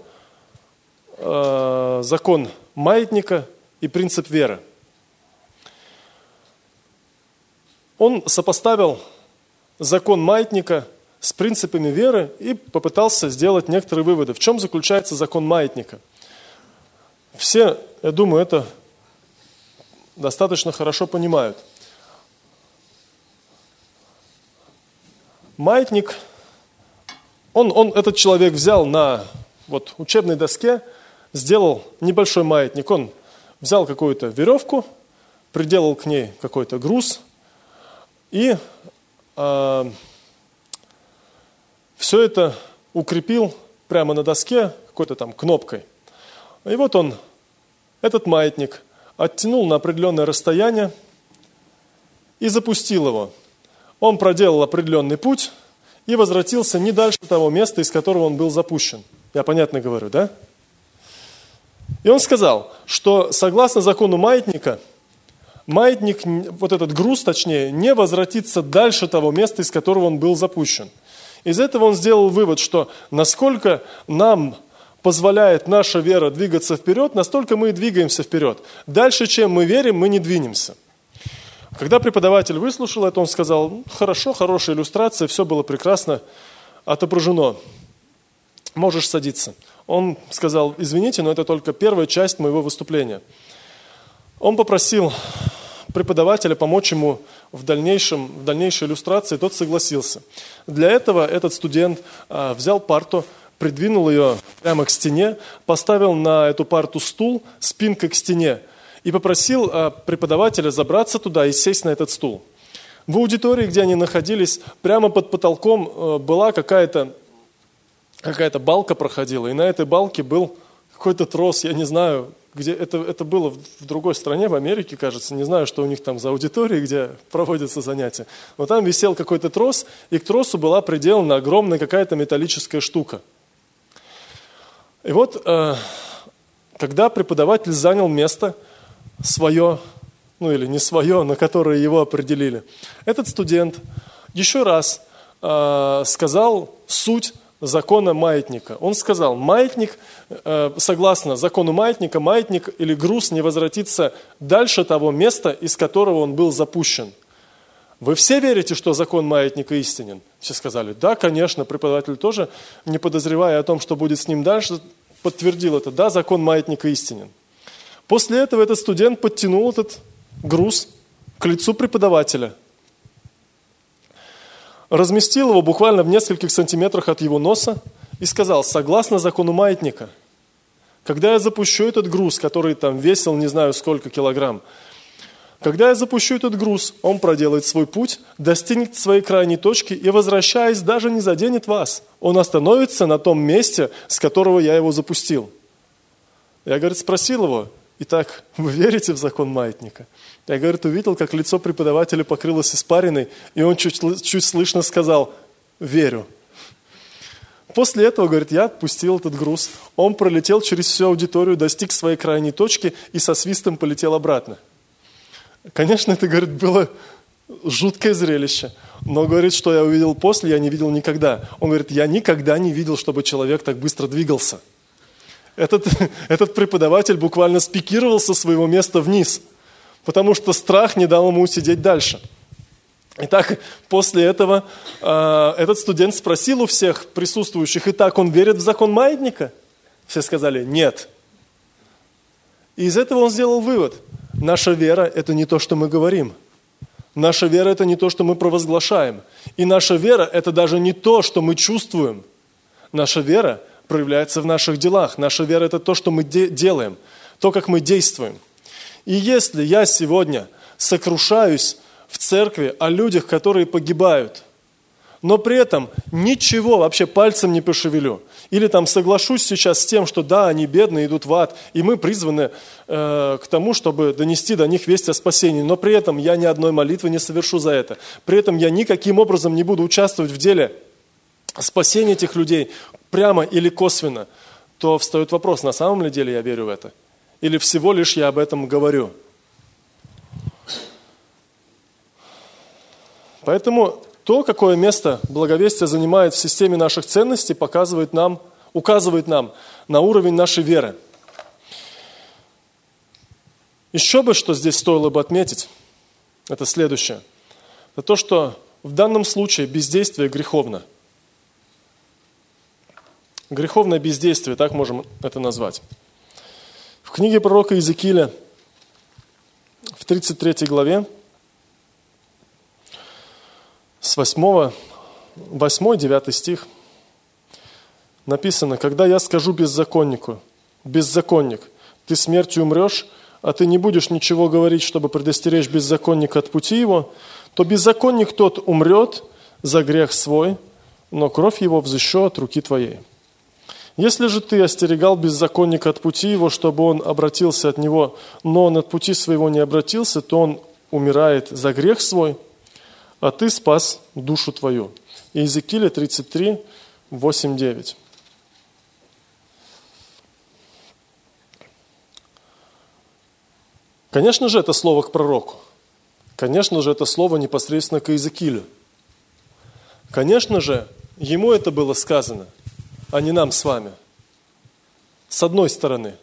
«Закон маятника и принцип веры». Он сопоставил закон маятника с принципами веры и попытался сделать некоторые выводы. В чем заключается закон маятника? Все, я думаю, это достаточно хорошо понимают. Маятник, этот человек взял на учебной доске, сделал небольшой маятник. Он взял какую-то веревку, приделал к ней какой-то груз и все это укрепил прямо на доске какой-то там кнопкой. И вот он этот маятник оттянул на определенное расстояние и запустил его. Он проделал определенный путь и возвратился не дальше того места, из которого он был запущен. Я понятно говорю, да? И он сказал, что согласно закону маятника, маятник, вот этот груз, точнее, не возвратится дальше того места, из которого он был запущен. Из этого он сделал вывод, что насколько нам позволяет наша вера двигаться вперед, настолько мы и двигаемся вперед. Дальше, чем мы верим, мы не двинемся. Когда преподаватель выслушал это, он сказал: хорошо, хорошая иллюстрация, все было прекрасно отображено. Можешь садиться. Он сказал: извините, но это только первая часть моего выступления. Он попросил преподавателя помочь ему в дальнейшей иллюстрации, тот согласился. Для этого этот студент взял парту, придвинул ее прямо к стене, поставил на эту парту стул спинкой к стене и попросил преподавателя забраться туда и сесть на этот стул. В аудитории, где они находились, прямо под потолком была какая-то балка проходила, и на этой балке был какой-то трос, я не знаю, где это было в другой стране, в Америке, кажется, не знаю, что у них там за аудитория, где проводятся занятия, но там висел какой-то трос, и к тросу была приделана огромная какая-то металлическая штука. И вот, когда преподаватель занял место свое, ну или не свое, на которое его определили, этот студент еще раз сказал суть закона маятника. Он сказал: маятник, согласно закону маятника, маятник или груз не возвратится дальше того места, из которого он был запущен. Вы все верите, что закон маятника истинен? Все сказали: да, конечно. Преподаватель тоже, не подозревая о том, что будет с ним дальше, подтвердил это: да, закон маятника истинен. После этого этот студент подтянул этот груз к лицу преподавателя, разместил его буквально в нескольких сантиметрах от его носа и сказал: согласно закону маятника, когда я запущу этот груз, который там весил не знаю сколько килограмм, когда я запущу этот груз, он проделает свой путь, достигнет своей крайней точки и, возвращаясь, даже не заденет вас. Он остановится на том месте, с которого я его запустил. Я, говорит, спросил его: итак, вы верите в закон маятника? Я, говорит, увидел, как лицо преподавателя покрылось испариной, и он чуть слышно сказал: верю. После этого, говорит, я отпустил этот груз. Он пролетел через всю аудиторию, достиг своей крайней точки и со свистом полетел обратно. Конечно, это, говорит, было жуткое зрелище. Но, говорит, что я увидел после, я не видел никогда. Он говорит: я никогда не видел, чтобы человек так быстро двигался. Этот преподаватель буквально спикировал со своего места вниз, потому что страх не дал ему сидеть дальше. Итак, после этого этот студент спросил у всех присутствующих: итак, он верит в закон маятника? Все сказали: нет. И из этого он сделал вывод: наша вера – это не то, что мы говорим. Наша вера – это не то, что мы провозглашаем. И наша вера – это даже не то, что мы чувствуем. Наша вера проявляется в наших делах. Наша вера – это то, что мы делаем, то, как мы действуем. И если я сегодня сокрушаюсь в церкви о людях, которые погибают, но при этом ничего вообще пальцем не пошевелю, или там соглашусь сейчас с тем, что да, они бедные, идут в ад, и мы призваны к тому, чтобы донести до них весть о спасении, но при этом я ни одной молитвы не совершу за это, при этом я никаким образом не буду участвовать в деле спасения этих людей, прямо или косвенно, то встает вопрос: на самом ли деле я верю в это? Или всего лишь я об этом говорю? Поэтому то, какое место благовестие занимает в системе наших ценностей, указывает нам на уровень нашей веры. Еще бы, что здесь стоило бы отметить, это следующее. Это то, что в данном случае бездействие греховно. Греховное бездействие, так можем это назвать. В книге пророка Иезекииля, в 33 главе, с 8-9 стих написано: «Когда я скажу беззаконнику: беззаконник, ты смертью умрешь, а ты не будешь ничего говорить, чтобы предостеречь беззаконника от пути его, то беззаконник тот умрет за грех свой, но кровь его взыщу от руки твоей». Если же ты остерегал беззаконника от пути его, чтобы он обратился от него, но он от пути своего не обратился, то он умирает за грех свой, а ты спас душу твою». Иезекииля 33, 8, 9. Конечно же, это слово к пророку. Конечно же, это слово непосредственно к Иезекиилю. Конечно же, ему это было сказано, а не нам с вами. С одной стороны.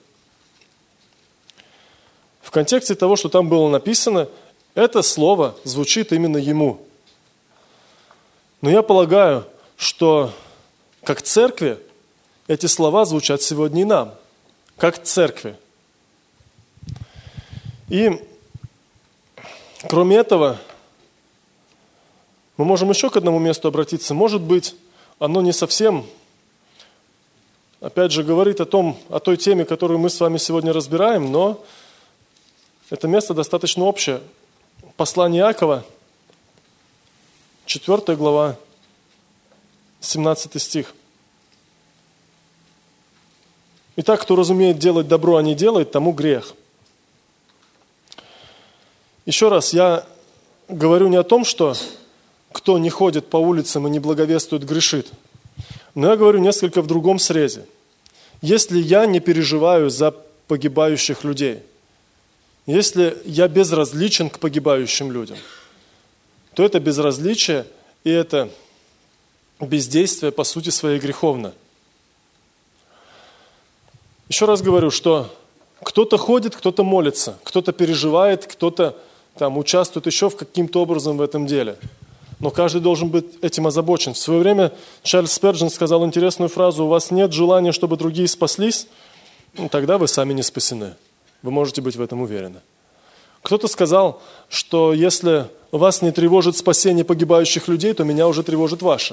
В контексте того, что там было написано, это слово звучит именно ему. Но я полагаю, что как церкви эти слова звучат сегодня и нам, как церкви. И кроме этого, мы можем еще к одному месту обратиться. Может быть, оно не совсем, опять же, говорит о той теме, которую мы с вами сегодня разбираем, но это место достаточно общее. Послание Иакова, 4 глава, 17 стих. «Итак, кто разумеет делать добро, а не делает, тому грех». Еще раз, я говорю не о том, что кто не ходит по улицам и не благовествует, грешит. Но я говорю несколько в другом срезе. Если я не переживаю за погибающих людей, если я безразличен к погибающим людям, то это безразличие и это бездействие по сути своей греховно. Еще раз говорю, что кто-то ходит, кто-то молится, кто-то переживает, кто-то там участвует еще каким-то образом в этом деле. Но каждый должен быть этим озабочен. В свое время Чарльз Спержен сказал интересную фразу: «У вас нет желания, чтобы другие спаслись, тогда вы сами не спасены». Вы можете быть в этом уверены. Кто-то сказал, что если вас не тревожит спасение погибающих людей, то меня уже тревожит ваше.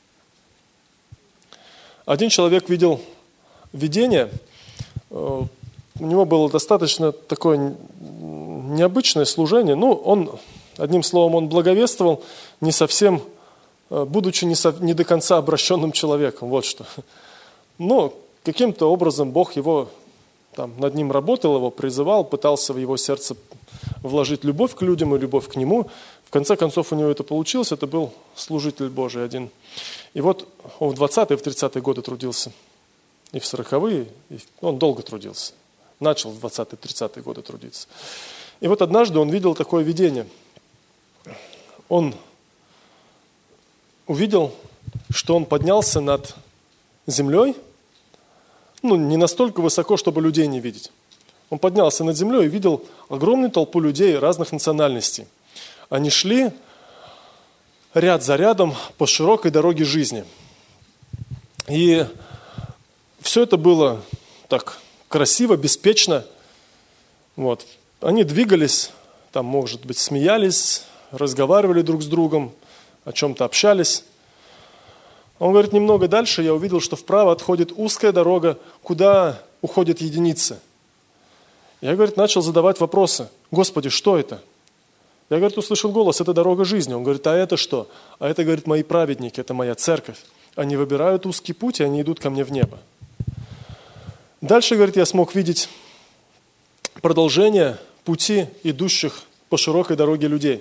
Один человек видел видение, у него было достаточно такое необычное служение. Одним словом, он благовествовал, не совсем, будучи не до конца обращенным человеком. Вот что. Но каким-то образом Бог его над ним работал, его призывал, пытался в его сердце вложить любовь к людям и любовь к нему. В конце концов у него это получилось. Это был служитель Божий один. И вот он в 20-е, в 30-е годы трудился. И в 40-е. Он долго трудился. Начал в 20-е, 30-е годы трудиться. И вот однажды он видел такое видение. Он увидел, что он поднялся над землей, не настолько высоко, чтобы людей не видеть. Он поднялся над землей и видел огромную толпу людей разных национальностей. Они шли ряд за рядом по широкой дороге жизни. И все это было так красиво, беспечно. Вот. Они двигались, может быть, смеялись, разговаривали друг с другом, о чем-то общались. Он говорит, немного дальше я увидел, что вправо отходит узкая дорога, куда уходят единицы. Я, говорит, начал задавать вопросы. Господи, что это? Я, говорит, услышал голос, это дорога жизни. Он говорит, а это что? А это, говорит, мои праведники, это моя церковь. Они выбирают узкий путь, и они идут ко мне в небо. Дальше, говорит, я смог видеть продолжение пути, идущих по широкой дороге людей.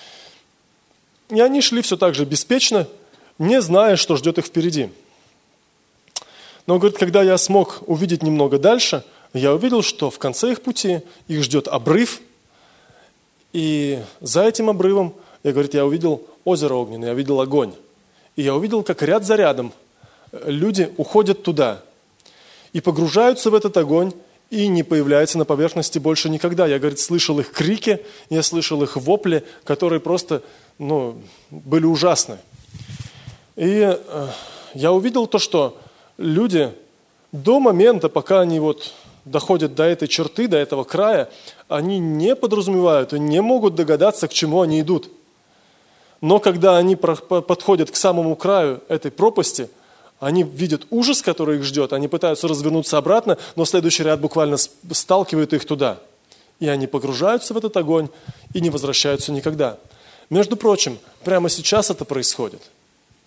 И они шли все так же беспечно, не зная, что ждет их впереди. Но, говорит, когда я смог увидеть немного дальше, я увидел, что в конце их пути их ждет обрыв, и за этим обрывом, я увидел озеро огненное, я видел огонь. И я увидел, как ряд за рядом люди уходят туда и погружаются в этот огонь, и не появляются на поверхности больше никогда. Я, говорит, слышал их крики, я слышал их вопли, которые просто, были ужасны. И я увидел то, что люди до момента, пока они доходят до этой черты, до этого края, они не подразумевают и не могут догадаться, к чему они идут. Но когда они подходят к самому краю этой пропасти, они видят ужас, который их ждет, они пытаются развернуться обратно, но следующий ряд буквально сталкивает их туда. И они погружаются в этот огонь и не возвращаются никогда. Между прочим, прямо сейчас это происходит.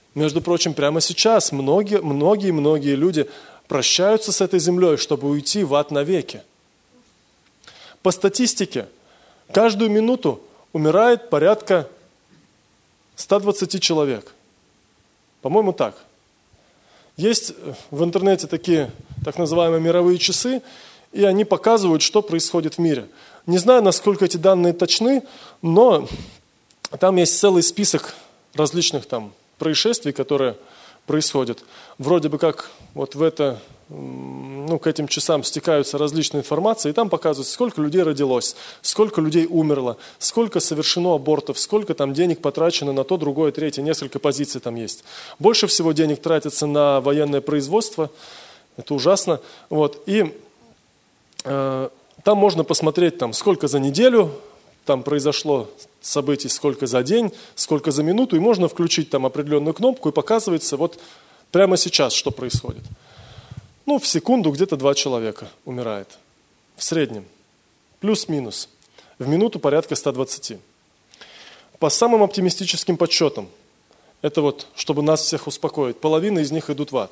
Между прочим, прямо сейчас многие люди прощаются с этой землей, чтобы уйти в ад навеки. По статистике, каждую минуту умирает порядка 120 человек. По-моему, так. Есть в интернете такие так называемые мировые часы, и они показывают, что происходит в мире. Не знаю, насколько эти данные точны, но там есть целый список различных там происшествий, которые происходят. Вроде бы как вот к этим часам стекаются различные информации, и там показывают, сколько людей родилось, сколько людей умерло, сколько совершено абортов, сколько там денег потрачено на то, другое, третье, несколько позиций там есть. Больше всего денег тратится на военное производство, это ужасно. И там можно посмотреть, сколько за неделю там произошло событий, сколько за день, сколько за минуту, и можно включить там определенную кнопку, и показывается прямо сейчас, что происходит. В секунду где-то 2 человека умирает. В среднем. Плюс-минус. В минуту порядка 120. По самым оптимистическим подсчетам, это чтобы нас всех успокоить, половина из них идут в ад.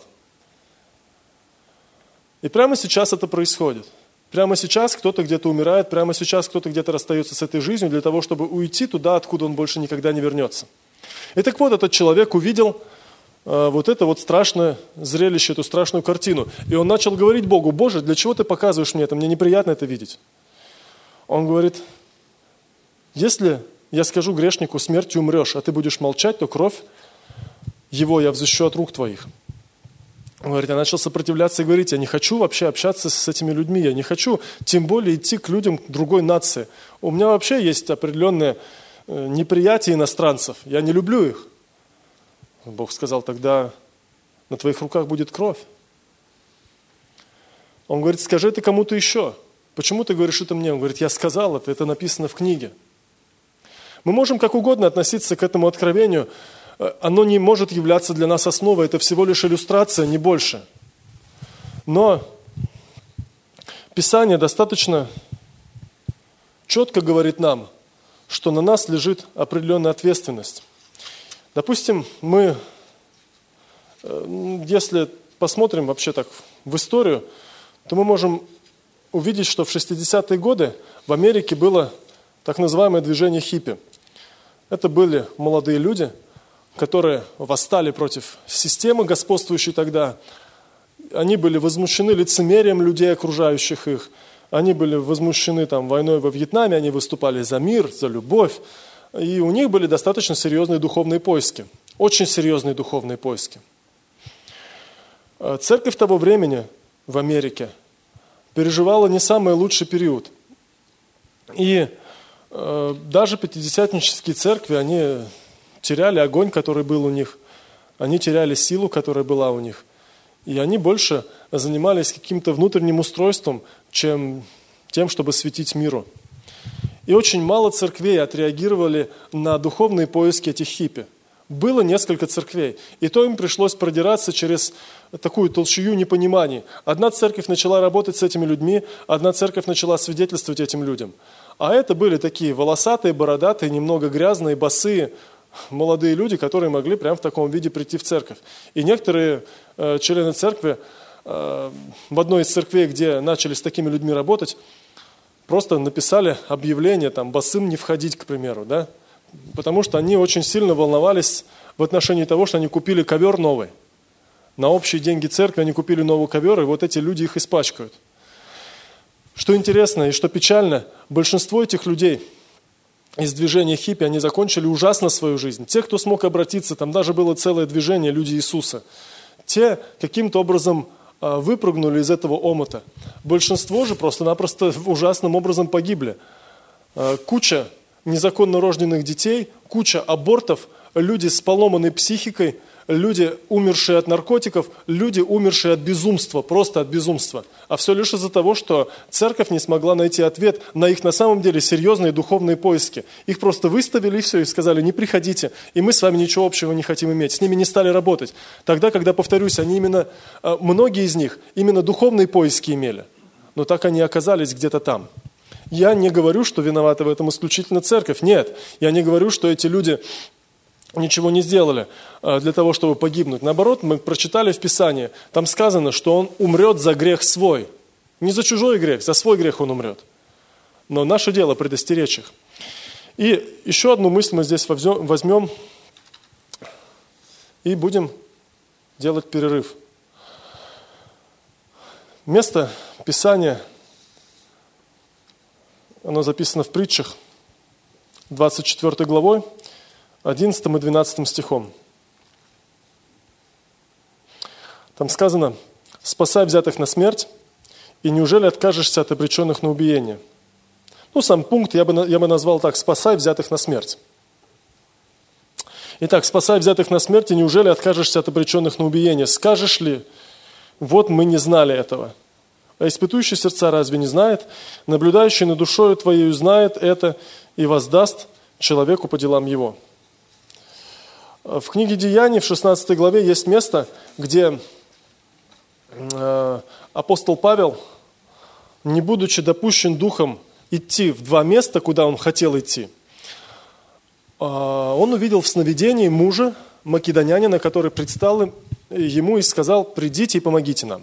И прямо сейчас это происходит. Прямо сейчас кто-то где-то умирает, прямо сейчас кто-то где-то расстается с этой жизнью для того, чтобы уйти туда, откуда он больше никогда не вернется. И так вот, этот человек увидел это страшное зрелище, эту страшную картину. И он начал говорить Богу: «Боже, для чего ты показываешь мне это? Мне неприятно это видеть». Он говорит: «Если я скажу грешнику, смертью умрешь, а ты будешь молчать, то кровь его я взыщу от рук твоих». Он говорит: «Я начал сопротивляться и говорить: я не хочу вообще общаться с этими людьми, я не хочу тем более идти к людям другой нации. У меня вообще есть определенное неприятие иностранцев, я не люблю их». Бог сказал: «Тогда на твоих руках будет кровь». Он говорит: «Скажи это кому-то еще. Почему ты говоришь это мне?» Он говорит: «Я сказал это написано в книге». Мы можем как угодно относиться к этому откровению, оно не может являться для нас основой, это всего лишь иллюстрация, не больше. Но Писание достаточно четко говорит нам, что на нас лежит определенная ответственность. Допустим, мы, если посмотрим вообще так в историю, то мы можем увидеть, что в 60-е годы в Америке было так называемое движение хиппи. Это были молодые люди, которые восстали против системы, господствующей тогда. Они были возмущены лицемерием людей, окружающих их. Они были возмущены войной во Вьетнаме, они выступали за мир, за любовь. И у них были достаточно серьезные духовные поиски. Очень серьезные духовные поиски. Церковь того времени в Америке переживала не самый лучший период. И даже пятидесятнические церкви, они теряли огонь, который был у них. Они теряли силу, которая была у них. И они больше занимались каким-то внутренним устройством, чем тем, чтобы светить миру. И очень мало церквей отреагировали на духовные поиски этих хиппи. Было несколько церквей, и то им пришлось продираться через такую толщую непониманий. Одна церковь начала работать с этими людьми, одна церковь начала свидетельствовать этим людям. А это были такие волосатые, бородатые, немного грязные, босые, молодые люди, которые могли прямо в таком виде прийти в церковь. И некоторые члены церкви в одной из церквей, где начали с такими людьми работать, просто написали объявление, босым не входить, к примеру, да? Потому что они очень сильно волновались в отношении того, что они купили ковер новый. На общие деньги церкви они купили новый ковер, и эти люди их испачкают. Что интересно и что печально, большинство этих людей из движения хиппи, они закончили ужасно свою жизнь. Те, кто смог обратиться, там даже было целое движение «Люди Иисуса», те каким-то образом выпрыгнули из этого омута. Большинство же просто-напросто ужасным образом погибли. Куча незаконно рожденных детей, куча абортов, люди с поломанной психикой, люди, умершие от наркотиков, люди, умершие от безумства, просто от безумства. А все лишь из-за того, что церковь не смогла найти ответ на их на самом деле серьезные духовные поиски. Их просто выставили и все, и сказали: не приходите, и мы с вами ничего общего не хотим иметь. С ними не стали работать. Тогда, когда, повторюсь, многие из них именно духовные поиски имели. Но так они оказались где-то там. Я не говорю, что виновата в этом исключительно церковь. Нет, я не говорю, что эти люди ничего не сделали для того, чтобы погибнуть. Наоборот, мы прочитали в Писании, там сказано, что он умрет за грех свой. Не за чужой грех, за свой грех он умрет. Но наше дело предостеречь их. И еще одну мысль мы здесь возьмем и будем делать перерыв. Место Писания, оно записано в притчах, 24 главой, 11 и 12 стихом. Там сказано: «Спасай взятых на смерть, и неужели откажешься от обреченных на убиение?» Сам пункт я бы назвал так: «Спасай взятых на смерть». Итак, спасай взятых на смерть, и неужели откажешься от обреченных на убиение? Скажешь ли: вот мы не знали этого? А испытующий сердца разве не знает? Наблюдающий над душою твоею знает это и воздаст человеку по делам его. В книге Деяний в 16 главе есть место, где апостол Павел, не будучи допущен духом идти в два места, куда он хотел идти, он увидел в сновидении мужа, македонянина, который предстал ему и сказал: «Придите и помогите нам».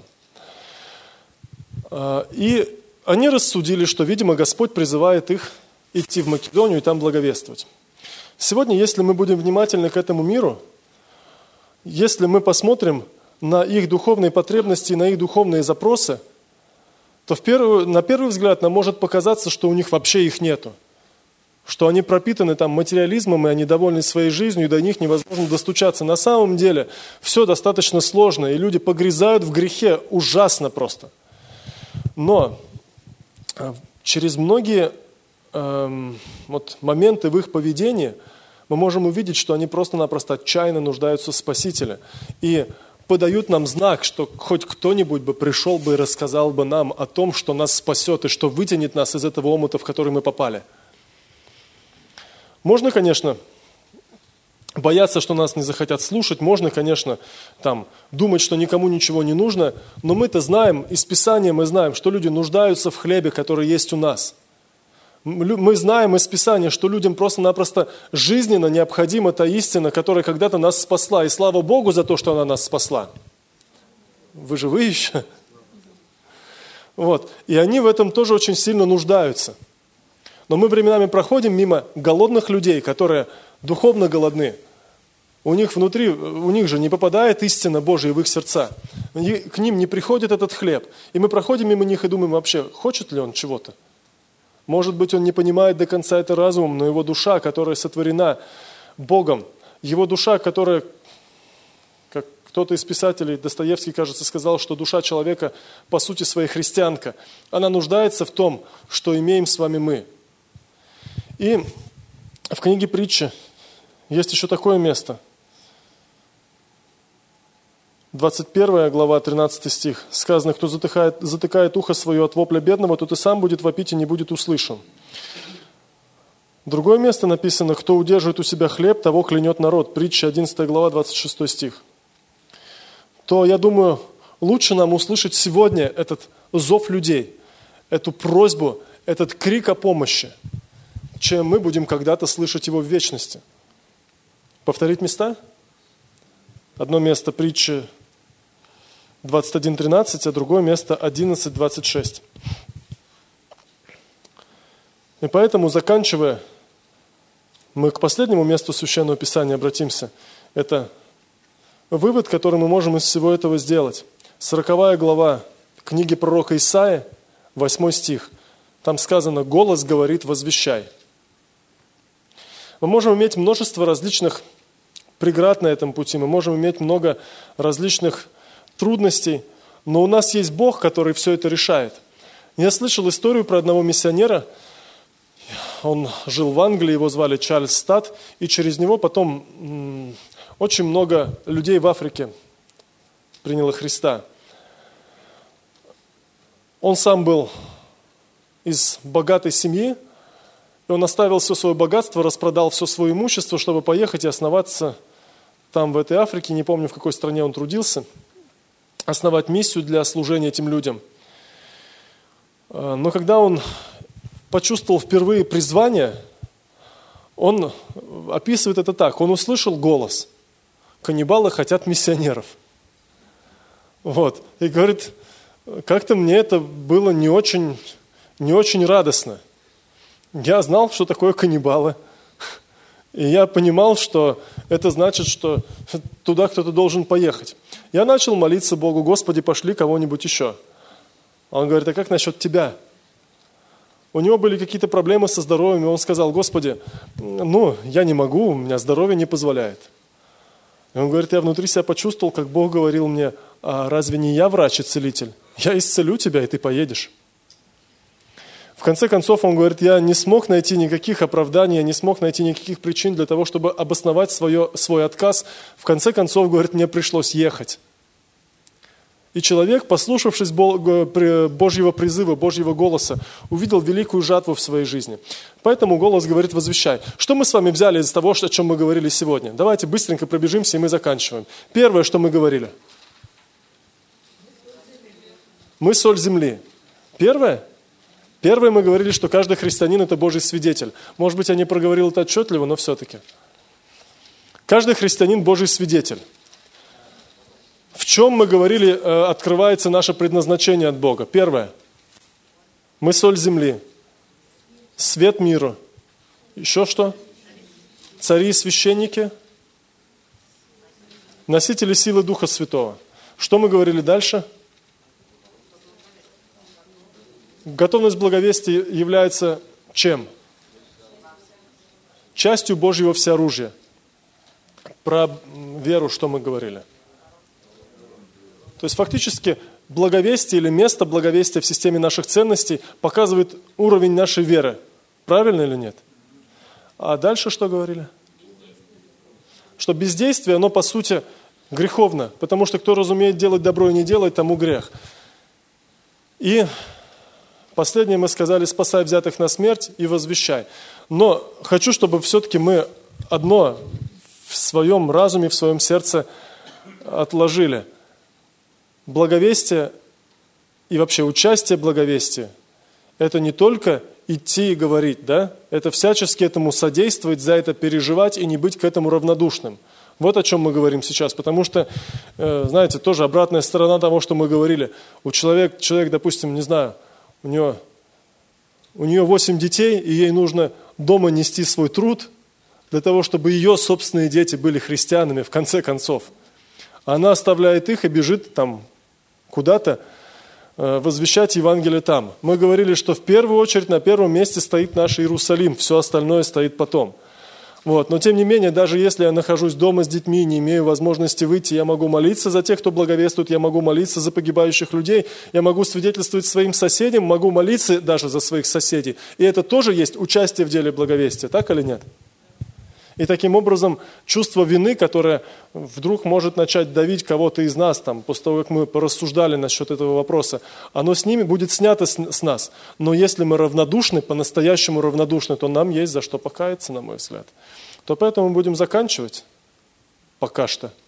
И они рассудили, что, видимо, Господь призывает их идти в Македонию и там благовествовать. Сегодня, если мы будем внимательны к этому миру, если мы посмотрим на их духовные потребности, на их духовные запросы, то на первый взгляд нам может показаться, что у них вообще их нету. Что они пропитаны там материализмом, и они довольны своей жизнью, и до них невозможно достучаться. На самом деле все достаточно сложно, и люди погрязают в грехе ужасно просто. Но через многие моменты в их поведении мы можем увидеть, что они просто-напросто отчаянно нуждаются в Спасителе. И подают нам знак, что хоть кто-нибудь бы пришел бы и рассказал бы нам о том, что нас спасет и что вытянет нас из этого омута, в который мы попали. Можно, конечно, бояться, что нас не захотят слушать, можно, конечно, думать, что никому ничего не нужно, но мы-то знаем, из Писания мы знаем, что люди нуждаются в хлебе, который есть у нас. Мы знаем из Писания, что людям просто-напросто жизненно необходима та истина, которая когда-то нас спасла. И слава Богу за то, что она нас спасла. Вы живы еще? И они в этом тоже очень сильно нуждаются. Но мы временами проходим мимо голодных людей, которые духовно голодны. У них внутри, у них же не попадает истина Божия в их сердца. К ним не приходит этот хлеб. И мы проходим мимо них и думаем: вообще, хочет ли он чего-то? Может быть, он не понимает до конца это разумом, но его душа, которая сотворена Богом, его душа, которая, как кто-то из писателей, Достоевский, кажется, сказал, что душа человека по сути своей христианка, она нуждается в том, что имеем с вами мы. И в книге Притчи есть еще такое место. 21 глава, 13 стих. Сказано: «Кто затыкает ухо свое от вопля бедного, тот и сам будет вопить и не будет услышан». Другое место написано: «Кто удерживает у себя хлеб, того клянет народ». Притча 11 глава, 26 стих. То, я думаю, лучше нам услышать сегодня этот зов людей, эту просьбу, этот крик о помощи, чем мы будем когда-то слышать его в вечности. Повторить места? Одно место притчи 21:13, а другое место 11:26. И поэтому, заканчивая, мы к последнему месту Священного Писания обратимся. Это вывод, который мы можем из всего этого сделать. 40 глава книги пророка Исаии, 8 стих. Там сказано: «Голос говорит, возвещай». Мы можем иметь множество различных преград на этом пути, мы можем иметь много различных трудностей, но у нас есть Бог, который все это решает. Я слышал историю про одного миссионера. Он жил в Англии, его звали Чарльз Стат, и через него потом очень много людей в Африке приняло Христа. Он сам был из богатой семьи, и он оставил все свое богатство, распродал все свое имущество, чтобы поехать и основаться там, в этой Африке, не помню, в какой стране он трудился, основать миссию для служения этим людям. Но когда он почувствовал впервые призвание, он описывает это так. Он услышал голос: каннибалы хотят миссионеров. Вот. И говорит, как-то мне это было не очень радостно. Я знал, что такое каннибалы. И я понимал, что это значит, что туда кто-то должен поехать. Я начал молиться Богу: Господи, пошли кого-нибудь еще. Он говорит: а как насчет тебя? У него были какие-то проблемы со здоровьем, и он сказал: Господи, я не могу, у меня здоровье не позволяет. И он говорит: я внутри себя почувствовал, как Бог говорил мне: а разве не я врач и целитель? Я исцелю тебя, и ты поедешь. В конце концов, он говорит: я не смог найти никаких оправданий, я не смог найти никаких причин для того, чтобы обосновать свой отказ. В конце концов, говорит, мне пришлось ехать. И человек, послушавшись Божьего призыва, Божьего голоса, увидел великую жатву в своей жизни. Поэтому голос говорит: возвещай. Что мы с вами взяли из того, о чем мы говорили сегодня? Давайте быстренько пробежимся, и мы заканчиваем. Первое, что мы говорили. Мы соль земли. Первое мы говорили, что каждый христианин – это Божий свидетель. Может быть, я не проговорил это отчетливо, но все-таки. Каждый христианин – Божий свидетель. В чем, мы говорили, открывается наше предназначение от Бога? Первое. Мы соль земли. Свет миру. Еще что? Цари и священники. Носители силы Духа Святого. Что мы говорили дальше? Готовность благовестия является чем? Частью Божьего всеоружия. Про веру что мы говорили? То есть фактически благовестие или место благовестия в системе наших ценностей показывает уровень нашей веры. Правильно или нет? А дальше что говорили? Что бездействие, оно по сути греховно, потому что кто разумеет делать добро и не делать, тому грех. И последнее мы сказали: спасай взятых на смерть и возвещай. Но хочу, чтобы все-таки мы одно в своем разуме, в своем сердце отложили. Благовестие и вообще участие в благовестии – это не только идти и говорить, да? Это всячески этому содействовать, за это переживать и не быть к этому равнодушным. Вот о чем мы говорим сейчас, потому что, знаете, тоже обратная сторона того, что мы говорили. Человек, допустим, не знаю, у нее 8 детей, и ей нужно дома нести свой труд для того, чтобы ее собственные дети были христианами в конце концов. Она оставляет их и бежит там куда-то возвещать Евангелие там. Мы говорили, что в первую очередь на первом месте стоит наш Иерусалим, все остальное стоит потом. Вот. Но тем не менее, даже если я нахожусь дома с детьми и не имею возможности выйти, я могу молиться за тех, кто благовествует, я могу молиться за погибающих людей, я могу свидетельствовать своим соседям, могу молиться даже за своих соседей. И это тоже есть участие в деле благовестия, так или нет? И таким образом чувство вины, которое вдруг может начать давить кого-то из нас, после того, как мы порассуждали насчет этого вопроса, оно с ними будет снято с нас. Но если мы равнодушны, по-настоящему равнодушны, то нам есть за что покаяться, на мой взгляд. То поэтому мы будем заканчивать пока что.